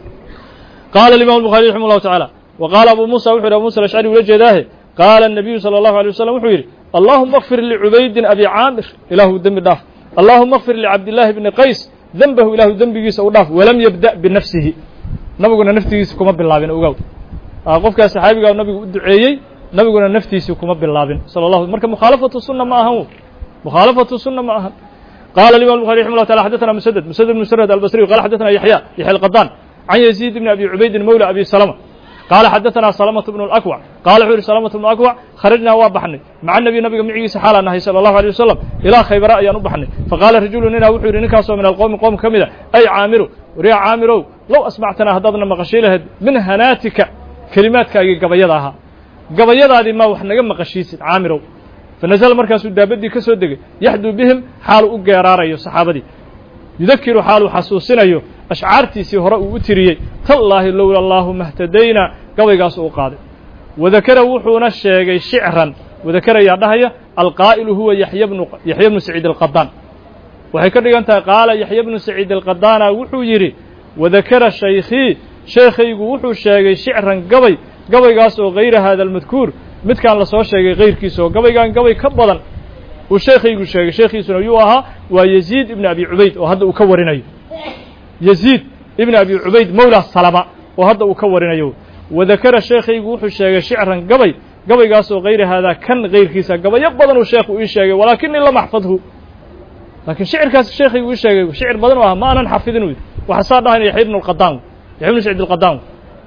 Speaker 1: qaala imam الbuخaariي raximah اllahu taعala wa qaala abu musa wuxu yidhi abu musa alashcari ula jeedaahe qaala الnabiyu salى اllahu alيه wasalam wuxuu yidhi allahuma اkfir licubaydin abi caamir ilaahu dembi dhaaf allahuma اkfir licabdillaahi bni qays denbahu ilaahu dembigiisa u dhaaf walam yabda' binafsihi nabiguna naftigiisa kuma bilaabin ogow qofkaas saxaabigaa nabigu u duceeyey nabiguna naftiisii kuma bilaabin sala allahu marka mukhaalafatu sunna ma ahan mukhaalafatu sunna ma ahan qaala imam الbuخari raximah llah taala xadaثana musaded musaded bn musrad albasriyu qala xadaثana yaxya yaxya alqadaan can yaziid bni abi cubaydin mawla abi salama qaala xadaثana salamة bnu اlأkwac qala wuxuu yihi salamة bnu akwac kharajnaa waa baxnay maca nabiy nabiga micigiisa xaalaan nahay salى اllahu alيه wasalam ilaa khaybara ayaan u baxnay faqaala rajulu ninaa wuxuu yidhi ninkaasoo min alqowmi qowm ka mida ay caamiru wariya caamirow low asmactanaa haddaadna maqashay lahayd min hanaatika kelimaadkaagii gabayada ahaa gabayadaadii maa wax naga maqashiisid caamirow fanazla markaasuu daabaddii ka soo degay yaxduu bihim xaalu u geeraarayo saxaabadii yudakiru xaaluu xasuusinayo ashcaartiisii hore uu u tiriyey tallaahi lowla allaahuma اhtadayna gabaygaas uu qaaday wadakara wuxuuna sheegay shicran wadakara yaa dhahaya alqaa'ilu huwa yaxya bnu yaxya bnu saciid alqadaan waxay ka dhigan tahay qaala yaxya bnu saciid alqadaana wuxuu yidhi wadakara shaykhii sheekhaygu wuxuu sheegay shicran gabay gabaygaas oo hayra hada almadkuur midkaan la soo sheegay kayrkiisa oo gabaygaan gabay ka badan uu sheekhaygu sheegay sheekhiisuna yuu ahaa waa yaziid ibni abi cubayd oo hadda uu ka warinayo yaziid ibni abi cubayd mawla salama oo hadda uu ka warinayo wadakara sheekhaygu wuxuu sheegay shicran gabay gabaygaas oo hayra haadaa kan kayrkiisa gabayo badan uu sheekhu ii sheegay walaakinii lam axfadhu laakiin shicirkaas sheekhaygu ii sheegay shicir badan u aha ma aanan xafidin wy waxa saa dhahayna yaxya ibnu alqadaan yaxya ibnu saciid alqadaan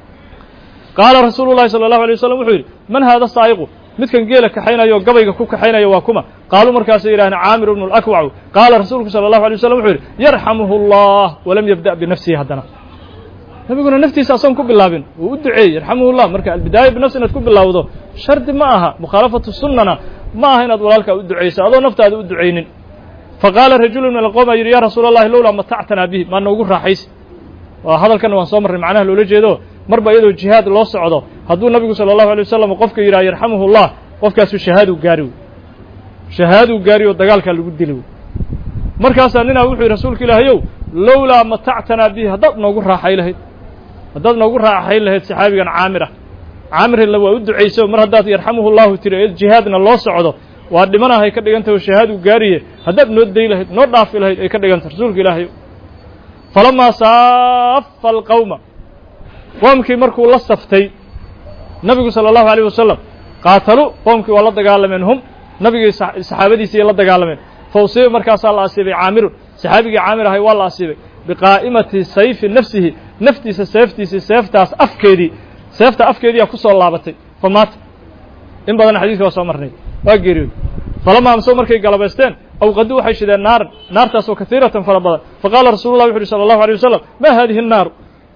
Speaker 1: qaala rasuulu llahi salى allahu alay wasalam wuxuu yidhi man haada saa'iqu midkan geela kaxaynayo o gabayga ku kaxaynaya waa kuma qaaluu markaasay yidhahdeen caamir bnu اlakwacu qaala rasuulku salى allahu alay wasalam wuxuu yidhi yarxamuhu اllah walam yabda' binafsihi haddana nabiguna naftiisa asoon ku bilaabin uu u duceeyey yarxamuhu llah marka albidaaya binafsi inaad ku bilaawdo shardi ma aha mukhaalafatu sunnana ma aha inaad walaalkaa u ducayso adoo naftaada u ducaynin faqaala rajulu min alqowm a yidhi ya rasuula allahi lowlaa matactanaa bihi maa noogu raaxaysi waa hadalkanna waan soo marray macnaha loola jeedo marba iyadoo jihaad loo socdo hadduu nabigu salى allahu alay wasalam qofka yidhaha yarxamuhu llah qofkaasu shahaaduu gaari wey shahaaduu gaari oo dagaalkaa lagu dili wey markaasaa ninaa wuxuu yidhi rasuulka ilaahayow lowlaa matactanaa bihi haddaad noogu raaxay lahayd haddaad noogu raaxayn lahayd saxaabigan caamir ah caamirla waa u ducayso mar haddaad yarxamuhu llahu tiri jihaadna loo socdo waa dhimanahay ka dhigan tahay oo shahaaduu gaariye haddaad noo day lahayd noo dhaafi lahayd ay ka dhigan tahay rasuulka ilaahayow falamaa saafa alqawma qoomkii markuu la saftay nabigu salى allahu alيyh wasalam qaatalu qoomkii waa la dagaalameen hum nabigii saxaabadiisii la dagaalameen fawsiba markaasaa la asiibay caamirun saxaabigii caamir ahay waa la asiibay biqaa'imati sayfi nafsihi naftiisa seeftiisii seeftaas afkeedii seefta afkeediiyaa ku soo laabatay famaata in badan xadiiska waa soo marnay waa geeriyooday falamaa amsow markay galabaysteen awqaduu waxay shideen naaran naartaasoo kaiiratan fara badan faqaala rasuulullah wuxu uhi sala allahu alay wasalam maa haadihi annaaru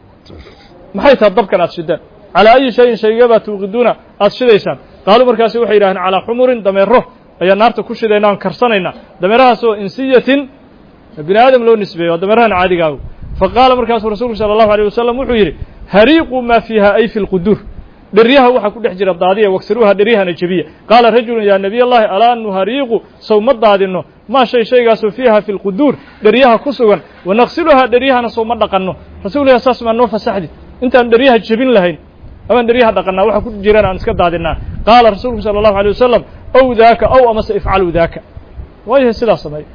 Speaker 1: maxay taha dabkan aad shideen calaa ayi shayin shaygeebaa tuuqiduuna aad shidaysaan qaaluu markaasi waxay yidhahdeen calaa xumurin dameero ayaa naarta ku shidaynaa on karsanaynaa dameerahaasoo insiyatin bini aadam loo nisbeeyo waa dameerahan caadigaago faqaala markaasuu rasuulku sala allahu alيyh wasalam wuxuu yidhi hariiquu maa fiiha ay fi lquduur dheryaha waxaa ku dhex jira daadiya wagsiruuha dheryahana jebiya qaala rajulun yaa nabiy allahi alaa nuhariiqu sow ma daadinno maa shay shaygaasoo fiiha fi lquduur dheryaha ku sugan wanaqsiluhaa dheryahana sow ma dhaqanno rasuullah saas maa noo fasaxdi intaan dheryaha jebin lahayn amaan dheryaha dhaqannaa waxa ku jiraan aan iska daadinnaa qaala rasuulku sala allahu alيyh wasalam ow daaka ow amase ifcalu daaka waayahay sidaas sameey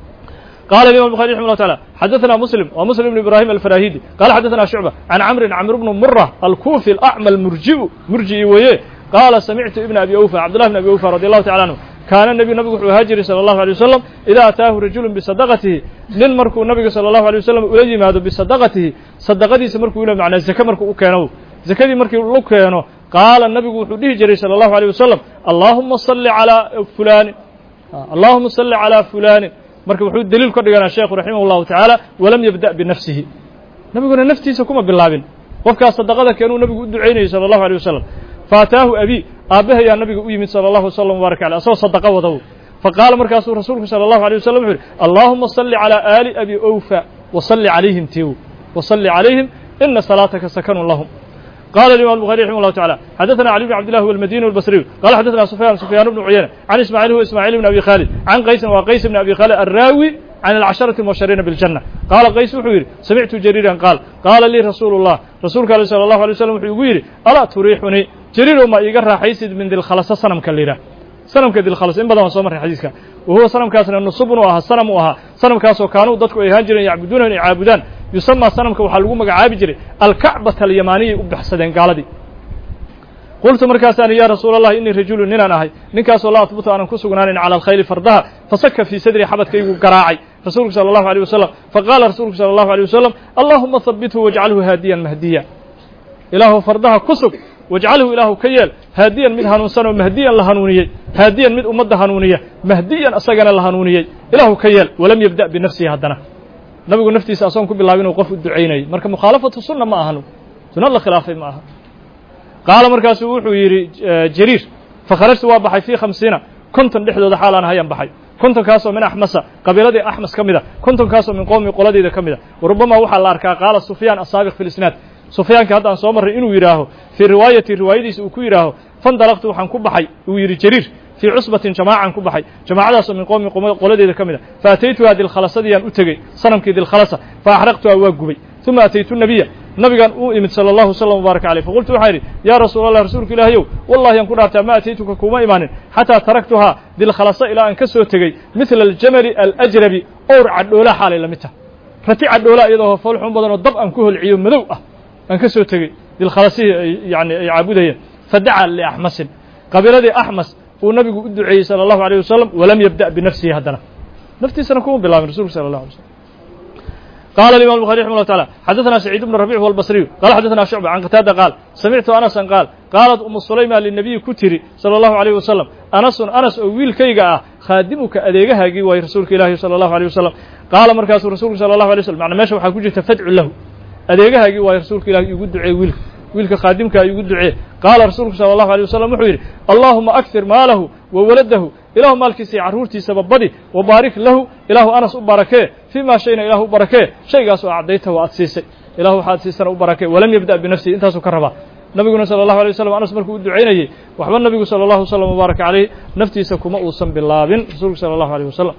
Speaker 1: قال الإمام البخاري رحمه الله تعالى حدثنا مسلم ومسلم بن إبراهيم الفراهيدي قال حدثنا شعبة عن عمرو عمرو بن مرة الكوفي الأعمى المرجئ مرجئ ويه قال سمعت ابن أبي أوفى عبد الله بن أبي أوفى رضي الله تعالى عنه كان النبي نبي هاجر صلى الله عليه وسلم إذا أتاه رجل بصدقته للمركو النبي صلى الله عليه وسلم أولي هذا بصدقته صدقتي سمركو إلى معنى الزكاة مركو كانوا زكاة مركو لو كانوا قال النبي وحده جري صلى الله عليه وسلم اللهم صل على فلان اللهم صل على فلان marka wuxuu daliil ka dhiganaa sheekhu raximah ullahu tacaala walam yabda' binafsihi nabiguna naftiisa kuma bilaabin qofkaas sadaqada keenuu nabigu u ducaynayay sala allahu alيh wasalam faataahu abi aabbahayaa nabiga u yimid sala allahu wasalam wbaaraka aleh asagoo sadaqa wadaw faqaala markaasuu rasuulku sala allahu alيh wasalam wuxu yidhi allaahuma salli calaa aali abi awfa wasalli calayhim tiw wasalli calayhim ina salaataka sakanun lahum قال الإمام البخاري رحمه الله تعالى حدثنا علي بن عبد الله والمديني والبصري قال حدثنا سفيان سفيان بن عيينة عن إسماعيل هو إسماعيل بن أبي خالد عن قيس وقيس بن أبي خالد الراوي عن العشرة المبشرين بالجنة قال قيس وحوير سمعت جريرا قال قال لي رسول الله رسولك صلى الله عليه وسلم وحوير ألا تريحني جرير ما يقرأ حيسد من ذي الخلصة صنم كالليرة صنم كذي الخلص إن بدأ صمر حديثك وهو صنم كاسنا النصب وها صنم وها صنم كاسو كانوا ضدكوا إيهانجر يعبدون يعبدان يسمى صنم كوحلقوا مقعابجري الكعبة اليمانية وبحسدين قال دي قلت مركاسان يا رسول الله إني رجل ننا نهي نكاس الله أثبت أن كسغنان على الخيل فردها فسك في صدري حبت كيو قراعي رسولك صلى الله عليه وسلم فقال رسولك صلى الله عليه وسلم اللهم ثبته واجعله هاديا مهديا إله فردها كسغ واجعله إله كيال هاديا من هنونسان ومهديا لهنونية هاديا من أمد هنونية مهديا أسجنا لهنونية إله كيال ولم يبدأ بنفسه هدنا نبي نفتي سأصون كل بالله وقف الدعيني مرك مخالفة السنة ما أهنو سنة الله خلافه ما أهنو قال مركاس وحو يري جرير فخرجت وابحي في خمسين كنتم دحدود حالان هيان بحي كنتم كاسو من أحمس قبيلتي أحمس كمدا كنتم كاسو من قومي قولدي كمدا وربما وحى الله أركا قال سفيان السابق في الإسناد سفيان كهذا صومر إنه يراه في رواية رواية سوكو يراه فانطلقت وحن كبحي ويري جرير في عصبة جماعة كبحي جماعة من قومي قولدي كمدا فأتيت هذه الخلصة دي أن أتقي صنم كذي الخلصة فأحرقتها وأقبي ثم أتيت النبي نبيان أمد صلى الله وسلم وبارك عليه فقلت وحيري يا رسول الله رسولك إلهي والله ينكر حتى ما أتيتك كوما إيمان حتى تركتها ذي الخلاصة إلى أن كسو تجي مثل الجمل الأجربي أور عدولا حالي لمتها فتي عدولا إذا هو فولح بدن الضب أن كه العيون مذوءة أن كسو تجي ذي الخلاصة يعني يعبدها فدعا لأحمس قبل ذي أحمس والنبي أدعي صلى الله عليه وسلم ولم يبدأ بنفسه هدنا نفتي سنكون بالله من رسولك صلى الله عليه وسلم قال الإمام البخاري رحمه الله تعالى حدثنا سعيد بن الربيع والبصري قال حدثنا شعبة عن قتادة قال سمعت أنسا قال قالت أم سليمة للنبي كتري صلى الله عليه وسلم أنس أنس أويل كيغا خادمك أديغها جي وهي رسولك الله صلى الله عليه وسلم قال مركز رسولك صلى الله عليه وسلم معنى ماشي وحا كوجي تفدع له أديغها جي وهي رسولك الله يقول دعي ويلك ويلك خادمك يقول دعي قال رسولك صلى الله عليه وسلم وحير اللهم أكثر ماله وولده إله مالك سي عرورتي سبب بدي وبارك له إله أنس أباركه فيما شينا إله أباركه شيء قاسو أعديته وأتسيسي إله حادثيسنا أباركه ولم يبدأ بنفسه انت سكربا نبينا صلى الله عليه وسلم أنس مركو دعيني وحب النبي صلى الله عليه وسلم وبارك عليه نفتي سكما أوصم بالله بن رسولك صلى الله عليه وسلم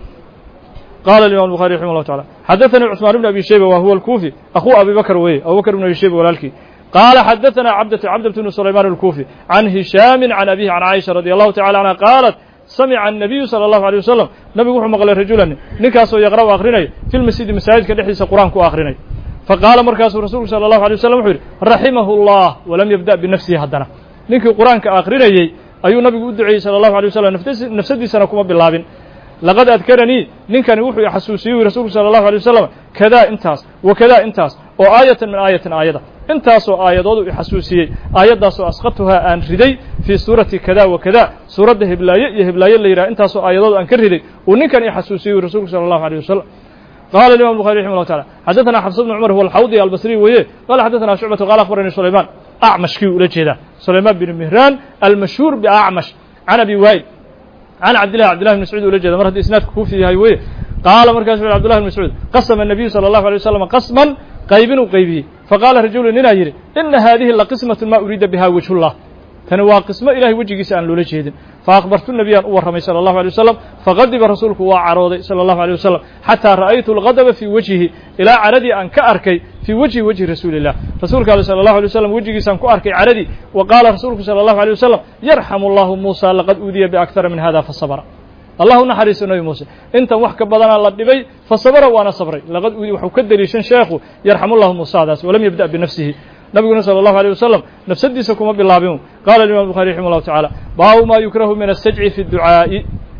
Speaker 1: قال الإمام البخاري رحمه الله تعالى حدثنا عثمان بن أبي شيبة وهو الكوفي أخو أبي بكر ويه أبو بكر بن أبي شيبة ولالكي قال حدثنا عبدة عبدة بن سليمان الكوفي عن هشام عن أبيه عن عائشة رضي الله تعالى عنها قالت سمع النبي صلى الله عليه وسلم نبي وحو مقال رجلا نكاسو يقرأ آخرين في المسجد مساجد كدحيس القرآن كو آخرين فقال مركز رسول صلى الله عليه وسلم رحمه الله ولم يبدأ بنفسه هدنا نكي القرآن كآخرين ayuu nabigu u duceeyey sala allahu alay wasalam nafsadiisana kuma bilaabin laqad adkaranii ninkani wuxuu xasuusiyey rasuulku sala allahu alay wasalam kadaa intaas wa kadaa intaas oo aayatan min aayatin aayada intaasoo aayadoodu i xasuusiyey aayaddaasoo asqatuhaa aan riday fii suurati kada wa kada suuradda heblaaye iyo heblaaye la yidhaha intaasoo aayadoodu aan ka riday uu ninkan i xasuusiyey rasuulku sala allahu alيh wasalam qala imam الbuخarي raximه الlahu taعala xadaثna xafs bn cumar huwa alxawdi albasriy weeye qala xadaثna shucbatu qala akhbarani sulayman acmashkii ula jeedaa sulayman bin mihraan almashhuur biacmash can abi wail can cabdillahi cabdillahi bn mascuud ula jeeda mar haddii isnaadku kuufi yahay weye qaala markaasu ui abdullahi bn mascuud qasama الnabiyu salى الlahu alيه wasalam qasman qaybinuu qaybiyey faqaala rajulu ninaa yidhi ina haadihi laqismaة ma uriida biha wajh اllah tani waa qismo ilahay wejigiisa aan loola jeedin faakbartu nabiyaan u warramay sala allahu alay wasalam faqadiba rasuulku waa carooday sala allahu alيh wasalam xataa ra'aytu algadaba fii wajhihi ilaa caradii aan ka arkay fii wajhi wajhi rasuuli illah rasuulka ale sala allahu alay wasalam wejigiisaan ku arkay caradii wa qaala rasuulku sala allahu alيh wasalam yarxamu allahu muusa laqad uudiya biakara min hada fasabra allah u naxariiso nabi muuse intan wax ka badanaa la dhibay fasabra waana sabray laqad uudi waxuu ka deliishan sheekhu yarxamu llahu muusadaas walam yabda' binafsihi nabiguna salى الlahu عalيه wasalam nafsadiisa kuma bilaabin qala imam الbuخarي raximه الlahu taعalى baabu ma yukrahu min الsajci fi الducaaءi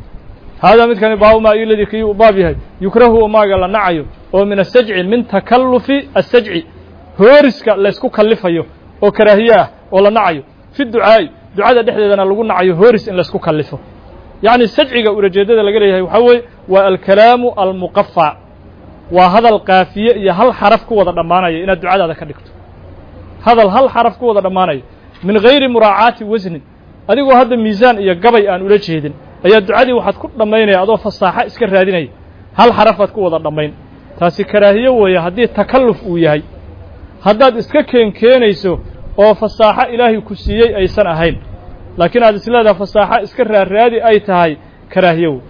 Speaker 1: hada midkani baabu ma iladii kii u baab yahay yukrahu maaga la nacayo oo min الsajci min takalufi الsajci hooriska laysku kalifayo oo karaahiye ah oo la nacayo fi ducaa'i ducada dhexdeedana lagu nacayo hooris in laysku kalifo yacni sajciga ulajeedada laga leeyahay waxaa weeye waa alkalaamu almuqafa waa hadal kaafiye iyo hal xaraf ku wada dhammaanaya inaad ducadaada ka dhigto hadal hal xaraf ku wada dhammaanayo min gayri muraacaati wasnin adigoo hadda miisaan iyo gabay aan ula jeedin ayaa ducadii waxaad ku dhammaynaya adoo fasaaxo iska raadinaya hal xarafaad ku wada dhammayn taasi karaahiye weeye haddii takalluf uu yahay haddaad iska keenkeenayso oo fasaaxo ilaahay ku siiyey aysan ahayn laakiin aad isleedaha fasaaxo iska raarraadi ay tahay karaahiye wey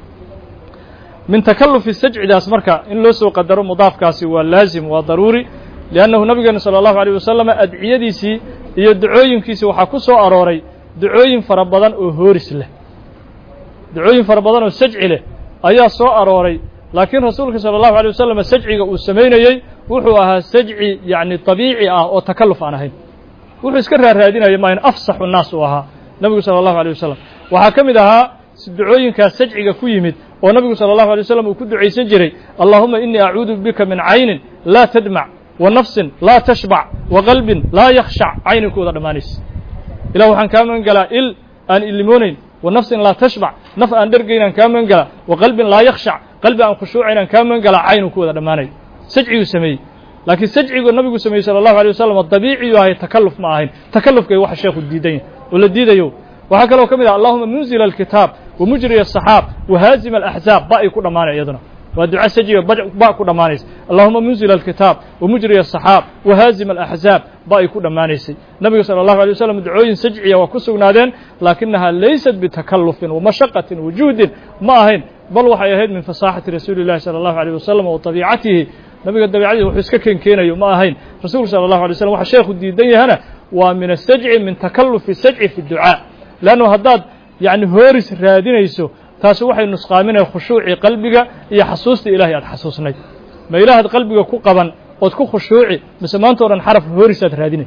Speaker 1: min takallufi sajcidaas marka in loo soo qadaro mudaafkaasi waa laazim waa daruuri liannahu nabigeena sala allahu alيh wasalam adciyadiisii iyo ducooyinkiisii waxaa ku soo arooray ducooyin fara badan oo hooris leh ducooyin fara badan oo sajci leh ayaa soo arooray laakiin rasuulka salى الlahu alيه wasalam sajciga uu samaynayey wuxuu ahaa sajci yacni طabiici ah oo takalluf aan ahayn wuxuu iska raarraadinaya maayn afsaxu naas uu ahaa nabigu salى الlahu alيه wasalam waxaa ka mid ahaa ducooyinkaas sajciga ku yimid oo nabigu salى الlahu alيه wasalam uu ku ducaysan jiray allahuma inii acuudu bika min caynin laa tadmac wa nafsin laa tashbac wa qalbin laa yakhshac cayninkooda dhammaanaysa ilah waxaan kaa magan galaa il aan ilimoonayn wa nafsin laa tashbac naf aan dhergayn aan kaa magan galaa wa qalbin laa yakhshac qalbi aan khushuucayn aan kaa magan galaa cayninkooda dhammaanay sajciguu sameeyey laakiin sajcigu nabigu sameeyey salى الlahu alيه wasalam dabiiciyu ahay takalluf ma ahayn takallufkay waxa sheekhu diidan oo la diidayo waxaa kaloo ka mid ah allahuma munzila alkitaab wa mujriya asaxaab wa haazima alaxzaab ba ay ku dhammaanay iyaduna waa duca sajiga ba ku dhammaanaysa allahuma munzila alkitaab wa mujriya asaxaab wa haazima alaxzaab ba ay ku dhammaanaysay nabiga salى الlahu alيه wasalam ducooyin sajciya waa ku sugnaadeen laakinaha laysat bitakallufin wa mashaqatin wa juhdin ma ahayn bal waxay ahayd min fasaaxati rasuuli اllahi salى الlahu alيه wasalam wa طabiicatihi nabiga dabiicadiisa wuxuu iska keenkeenayo ma ahayn rasuulku salى الlahu alيه wasalam waxa sheekhu diidan yahana waa min asajci min takallufi sajci fi ducaa leannu haddaad yacni hooris raadinayso taasi waxay nusqaaminaya khushuucii qalbiga iyo xasuusta ilahay aad xasuusnayd ma ilaahaad qalbiga ku qaban ood ku khushuuci mise maanta o dhan xaraf hoorisaad raadinay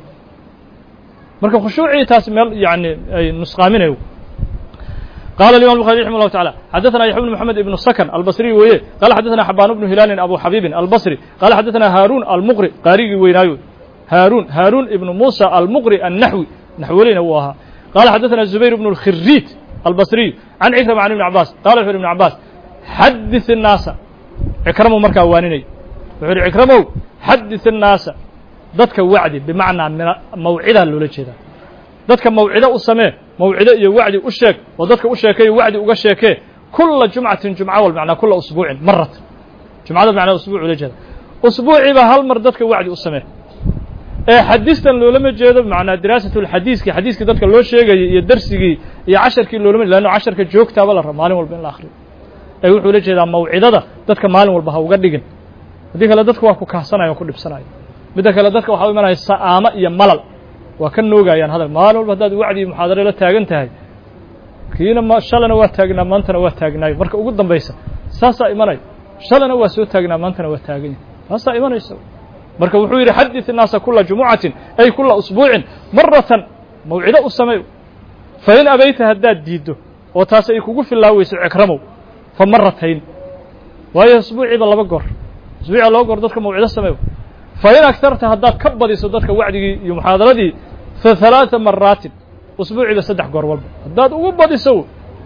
Speaker 1: marka khushuucii taasi meel yacni ay nusqaaminayo قال الإمام البخاري رحمه الله تعالى حدثنا يحيى بن محمد بن السكن البصري ويه قال حدثنا حبان بن هلال أبو حبيب البصري قال حدثنا هارون المقري قاري وينايو هارون هارون ابن موسى المقري النحوي نحولين هوها قال حدثنا الزبير بن الخريت البصري عن عكرمة عن ابن عباس قال في ابن عباس حدث الناس عكرمه مركا وانيني وحر عكرمه حدث الناس dadka wacdi bimacnaa mawcida loola jeedaa dadka mawcido u samee mawcido iyo wacdi u sheeg oo dadka u sheekay wacdi uga sheekee kulla jumcatin jumca wal macnaa kulla usbuucin marat jumcada macnaa usbuuc ula jeeda usbuuciba hal mar dadka wacdi u samee ee xadiistan loolama jeedo macnaa diraasatul xadiiski xadiiskii dadka loo sheegayay iyo darsigii iyo casharkii loolama laanno casharka joogtaaba la rabo maalin walba in la akhriyo ee wuxuu la jeedaa mawcidada dadka maalin walba ha uga dhigin haddii kale dadka waa ku kahsanaya oo ku dhibsanaya midda kale dadka waxaa u imanaya sa'aamo iyo malal waa ka noogayaan hadal maalin walba haddaad wacdi iyo muxaadare la taagan tahay kiina ma shalana waa taagnaa maantana waa taagnaayo marka ugu dambaysa saasaa imanaya shalana waa soo taagnaa maantana waa taagan yahay taasaa imanaysa marka wuxuu yidhi xadith الnaasa kula jumucatin ay kula usbuucin maratan mawcido u sameey fain abayta haddaad diiddo oo taas ay kugu fillaaweyso cikramow fa maratayn waayo isbuuciiba laba goor isbuuciiba laba goor dadka mawcido sameeyo fain agtarta haddaad ka badiso dadka wacdigii iyo muxaadaradii fa halaata maraatin usbuuciiba saddex goor walba haddaad ugu badiso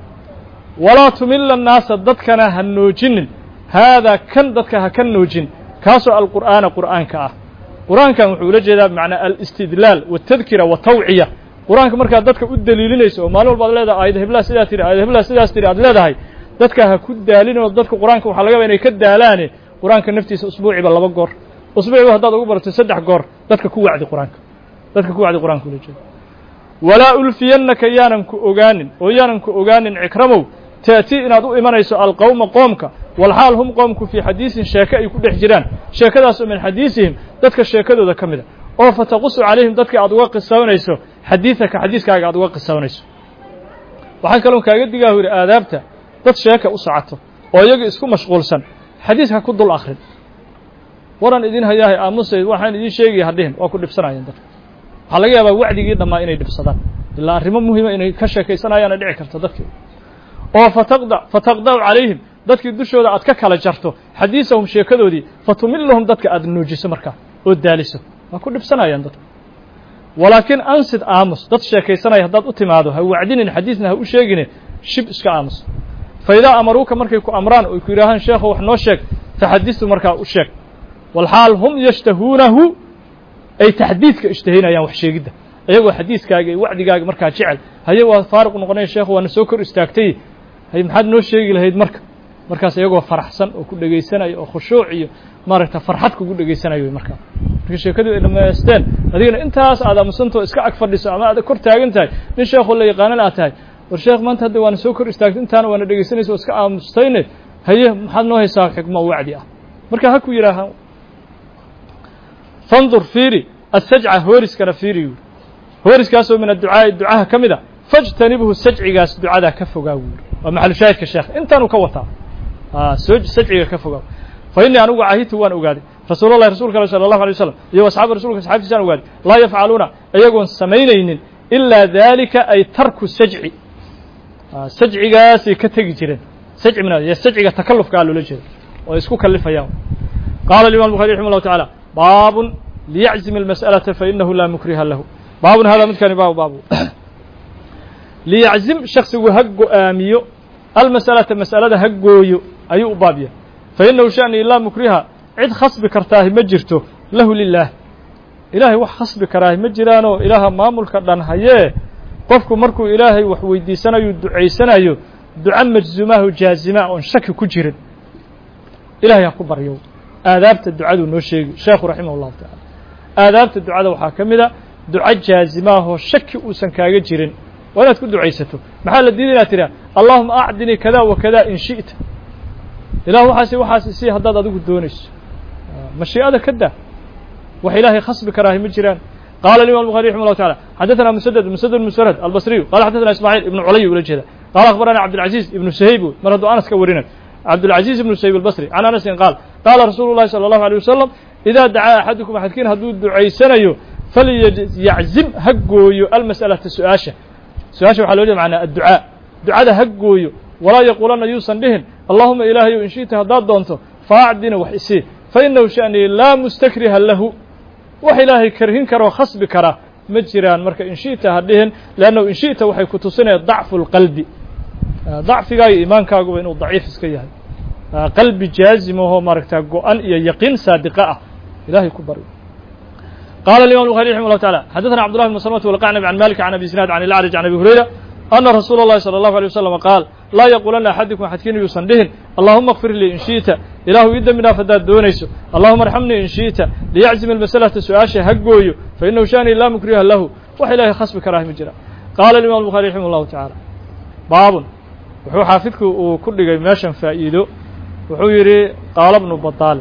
Speaker 1: walaa tumila annaasa dadkana ha noojinin haadaa kan dadka ha ka noojin kaasoo alqur'aana qur'aanka ah qur'aankan wuxuu ula jeedaa bimacnaa alistidlaal waltadkira watawciya qur'aanka markaad dadka u daliilinayso oo maalin walba ad leedahay aayad heblaha sidaa tidhi aayad heblaha sidaas tidhi aad leedahay dadka ha ku daalinoo dadka qur'aanka waxaa laga yaaba inay ka daalaane qur'aanka naftiisa usbuuciiba laba goor usbuuciiba haddaad ugu barato saddex goor dadka ku wacdi qur'aanka dadka ku wacdi qur'aanka ula jeeda walaa ulfiyannaka yaanan ku ogaanin oo yaanan ku ogaanin cikramow ta'tii inaad u imanayso alqowma qoomka walxaal hum qoomku fii xadiisin sheeke ay ku dhex jiraan sheekadaasoo min xadiisihim dadka sheekadooda ka mid a oo fataqusu calayhim dadka aad uga qisawnayso xadiidaka xadiiskaaga aad uga qisawnayso waxaan kaloon kaaga digaa hu yidhi aadaabta dad sheeka u socoto oo iyaga isku mashquulsan xadiiska ku dul akhrin waran idin hayaahay aamusayd waxaan idiin sheegaya hadhihin waa ku dhibsanayaan dadka waxaa laga yaabaa wacdigii dhammaa inay dhibsadaan ilaa arrimo muhima inay ka sheekaysanayaana dhici karta dadkii oo fataqda fataqdacu calayhim dadkii dushooda aad ka kala jarto xadiisahum sheekadoodii fatumilahum dadka aad nuujiso markaa oo daaliso waa ku dhibsanayaan dadka walaakiin ansid aamus dad sheekaysanaya haddaad u timaado ha wacdinin xadiisna ha u sheegine shib iska aamus fa idaa amaruuka markay ku amraan oy ku yidhaahaan sheekho wax noo sheeg faxadistu markaa u sheeg walxaal hum yashtahuunahu ay taxdiidka ishtahaynayaan wax sheegidda iyagoo xadiiskaaga iyo wacdigaaga markaa jecel haye waa faaruq noqonaya sheekhu waana soo kor istaagtay hay maxaad noo sheegi lahayd marka markaas iyagoo faraxsan oo ku dhegaysanayo oo khushuuc iyo maaragta farxad kugu dhegaysanayo wey markaa marka sheekadii ay dhammaysteen adigana intaas aad aamusantao iska ag fadhiso ama aad kor taagan tahay nin sheekoo la yaqaanan aad tahay war sheekh maanta hadda waana soo kor istaagtay intaana waana dhegaysanaysa oo iska aamustayne haye maxaad noo haysaa xikmo wacdi ah marka ha ku yidhaaha fandur fiiri assajca hooriskana fiiriyu hooriskaasoo min adducaa'i ducaha ka mid a fajtanibhu sajcigaas ducadaa ka fogaa wuuri waa maxalu shaahidka sheekh intaanu ka wataa sajciga ka fogaa fa innii anigu cahidtu waan ogaaday rasuulallahi rasuulka ale sala allahu alay wasalam iyo asxaaba rasulka asxaabtiisaan ogaaday laa yafcaluuna iyagoon samaynaynin ilaa daalika ay tarku sajci sajcigaasay ka tegi jireen sajci min sajciga takallufkaa loola jeeda oo isku kallifayaan qaala alimam bukhari raximah llahu tacaala baabun liyaczim almas'alata fainahu laa mukriha lahu baabun hada midkani baabu baabu liyaczim shaksigu ha go'aamiyo almas'alata mas'alada ha gooyo ayuu u baab yahay fainahu sha'ni laa mukriha cid khasbi kartaahi ma jirto lahu lilaah ilaahay wax khasbi karaahi ma jiraanoo ilaaha maamulka dhan hayee qofku markuu ilaahay wax weydiisanayo ducaysanayo duca majzuumaahu jaazima oon shaki ku jirin ilahay ha ku baryo aadaabta ducaduu noo sheegi sheekhu raximah allahu tacala aadaabta ducada waxaa ka mid a duco jaazimaahoo shaki uusan kaaga jirin waa inaad ku ducaysato maxaa la diiday inaad tidhaha allahuma acdinii kada wa kada in shi'ta ilah waxaasi waxaas isii haddaad adigu doonayso mashii'ada ka daa wax ilaahay khasbi karaahi ma jiraan qaala alimam الbuخarي raximah الlahu taعala xadaثna msdd msdd بن msrd albصriyu qala xadaثna ismaaعiil ibnu culay ula jeeda qala akhbarana cabdالcaزiiz ibnu shahayb mar hadduu anas ka warinay cabdالcaزiiz ibnu shahayb albصri can anasin qaal qaala rasuulu الlahi salى الlahu عalيه wasalam إidaa dacaa axadukum axadkiin hadduu ducaysanayo falyaczim ha gooyo almas'alata su-aasha su-aasha waxa loo jeeda macnaa adducaa ducada ha gooyo walaa yaquulanna yuusan dhihin allahuma ilaahayow in shi'ta haddaad doonto faacdina wax isii fainahu sha'nii laa mustakriha lahu wax ilaahay karhin karoo khasbi kara ma jiraan marka in shi'ta ha dhihin leannahu in shi'ta waxay ku tusinaya dacfu اlqalbi dacfigaaga iimaankaaguba inuu daciif iska yahay qalbi jaazim ahoo maaragta go-an iyo yaqiin saadiqa ah ilahay ku baryo qala الimam الbuخarي raximah الlahu taعala xadaثna cbdالlah بn slmة والqacnab can malik can abi isnaad can ilacraj can abi hurayra ana rasuula الlahi salى الlahu عalيه wasalam qaal laa yaquulanna axadikum axadkiin yuusan dhihin allahuma اkfir lii in shiئta ilaahu ii dembi dhaaf haddaad doonayso allahuma arxamnii in shiئta liyaczim almasalata su-aasha ha gooyo fainahu sha'nii laa mukriha lahu wax ilaahay khasbi karaahi ma jira qaala الimam الbuخarي raximah الlahu taعala baabun wuxuu xaafidku uu ku dhigay meeshan faa'iido wuxuu yidhi qaala ibnu badaal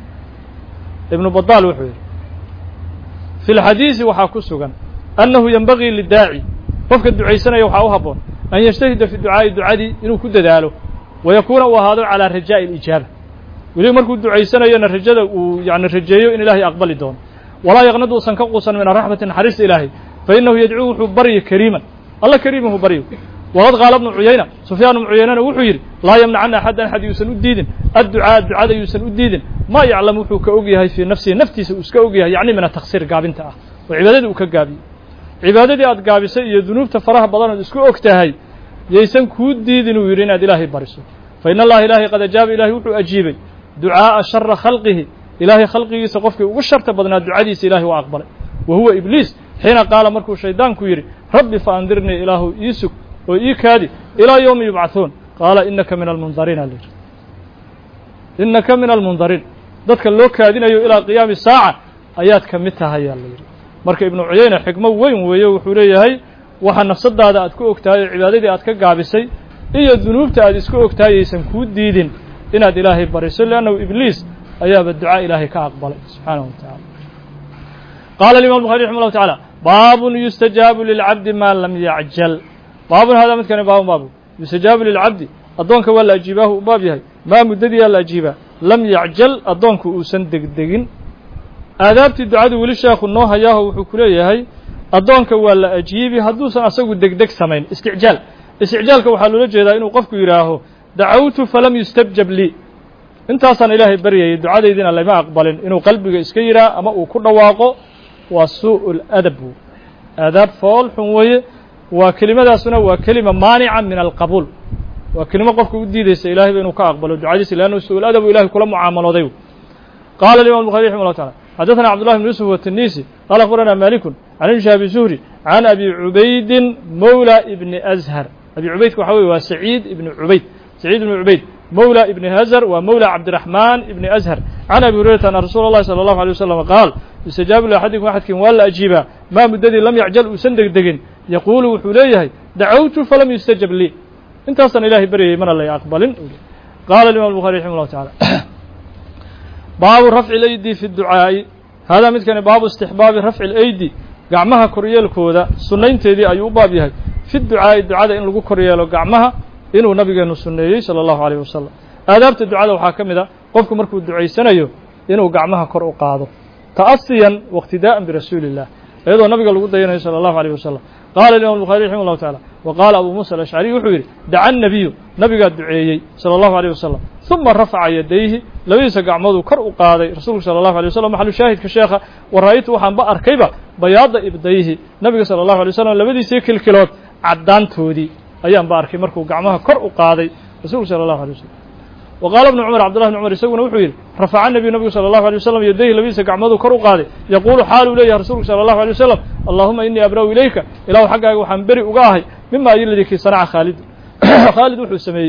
Speaker 1: ibnu badaal wuxuu yidhi fi اlxadiisi waxaa ku sugan annahu yenbagii lidaaci qofka ducaysanaya waxaa u habboon an yajtahida fi ducaa'i ducadii inuu ku dadaalo wayakuuna uu ahaado calaa rajaa'i alijaaba weliba markuu ducaysanayona rajada uu yani rajeeyo in ilaahay aqbali doono walaa yaqnad uusan ka quusan min araxmati naxariista ilaahay fainahu yadcuu wuxuu baryi kariiman alla kariimuhu baryo waqad qaala ibnu cuyayna sufyaan ibnu cuyaynana wuxuu yidhi laa yamnacana axadan axad yuusan u diidin adducaa ducada yuusan u diidin maa yaclam wuxuu ka og yahay fii nafsihi naftiisa uu iska og yahay yacni min ataksiir gaabinta ah oo cibaadadii uu ka gaabiyey cibaadadii aad gaabisay iyo dunuubta faraha badan ood isku og tahay yaysan kuu diidin uu yidhi inaad ilaahay bariso fa in allaha ilaahay qad ajaaba ilahay wuxuu ajiibay ducaa'a shara khalqihi ilaahay khalqigiisa qofkii ugu sharta badnaa ducadiisa ilahay waa aqbalay wa huwa ibliis xiina qaala markuu shaydaanku yidhi rabbi fa andirnii ilaahu ii sug oo ii kaadi ilaa yowmi yubcahuun qaala inaka min almundariin a layidhi inaka min almundariin dadka loo kaadinayo ilaa qiyaami saaca ayaad ka mid tahay yaa la yidhi marka ibnu cuyayna xikmo weyn weeye wuxuu leeyahay waxa nafsadaada aad ku og tahay oo cibaadadii aad ka gaabisay iyo dunuubta aad isku og tahay aysan kuu diidin inaad ilaahay bariso liannahu ibliis ayaaba ducaa ilaahay ka aqbalay subxaanahu wa tacala qaala alimam buxari raxima llahu tacala baabun yustajaabu lilcabdi maa lam yacjal baabun haadaa midkani baabun baabu yustajaabu lilcabdi addoonka waa la ajiibaahu u baab yahay maa muddadiyaa la ajiibaa lam yacjal addoonku uusan degdegin aadaabtii ducadu weli sheekhu noo hayaaho wuxuu ku leeyahay addoonka waa la ajiibi hadduusan asagu degdeg samayn isticjaal isticjaalka waxaa loola jeedaa inuu qofku yidhaaho dacawtu falam yustabjab lii intaasaan ilaahay baryayay ducadaydiina lama aqbalin inuu qalbiga iska yidhaah ama uu ku dhawaaqo waa suu'u ladab aadaab fool xun weeye waa kelimadaasuna waa kelima maanica min alqabuul waa kelimo qofka u diidaysa ilahayba inuu ka aqbalo ducadiisa leannu su'ul adabu ilahay kula mucaamalooday qaala alimam الbuخarي raximah llah taعala xadaثna cabdالlahi بn yusuf wالtinisi qala akhbarana maliku can ibn shihaabi zuhri can abi cubaydin mawla ibni azhar abi cubaydka waxa weye waa saciid ibni cubayd saciid ibni cubayd mawla ibni hazar waa mawla cabdiraxmaan ibni azhar can abi hurayrata ana rasuula اllahi salى اllahu alيه wasalam qaal yustajaabu liaxadikum axadkiin waa la ajiibaa maa muddadii lam yacjal uusan degdegin yaquulu wuxuu leeyahay dacawtu falam yustajab lii intaasaan ilaahay baryayay mana lay aqbalin qaala imam الbuخari raximah llahu taعala baabu rafci اlaydi fi اducaa'i haadaa midkani baabu istixbaabi rafci اlaydi gacmaha koryeelkooda sunnaynteedii ayuu u baab yahay fi ducaa'i ducada in lagu koryeelo gacmaha inuu nabigeenu sunneeyey salى اllahu عalيه wasalam aadaabta ducada waxaa ka mid a qofku markuu ducaysanayo inuu gacmaha kor u qaado ta'asiyan wاqtidaa'an birasuuli الlah iyadoo nabiga lagu dayanayo salى اllahu عalيه wasalam qaala imam الbuخari raximah اllahu taعala wa qaala abu muusa alashcariy wuxuu yidhi daca الnabiyu nabigaa duceeyey salى اllahu عalيه wasalam ثuma rafaca yadayhi labadiisa gacmooduu kor u qaaday rasuulku salى اllahu alيه wasalam maxalu shaahidka sheekha wa ra'aytu waxaan ba arkayba bayaada ibdayhi nabiga salى اllahu alيه wasalam labadiisii kilkilood caddaantoodii ayaan ba arkay markuu gacmaha kor u qaaday rasuulku salى اllahu alيه wasalam wa qaala ibnu cumar cabdullah bn cumar isaguna wuxuu yidhi rafaca nabiyu nabigu salى اllahu alيه wasalam yadayhi labadiisa gacmooduu kor u qaaday yaquulu xaaluu leeyahay rasuulku salى اllahu alيه wasalam allahuma inii abra'u ilayka ilahu xaggaaga waxaan beri uga ahay mima ayiladii kii sanaca khaalid khaalid wuxuu sameeyey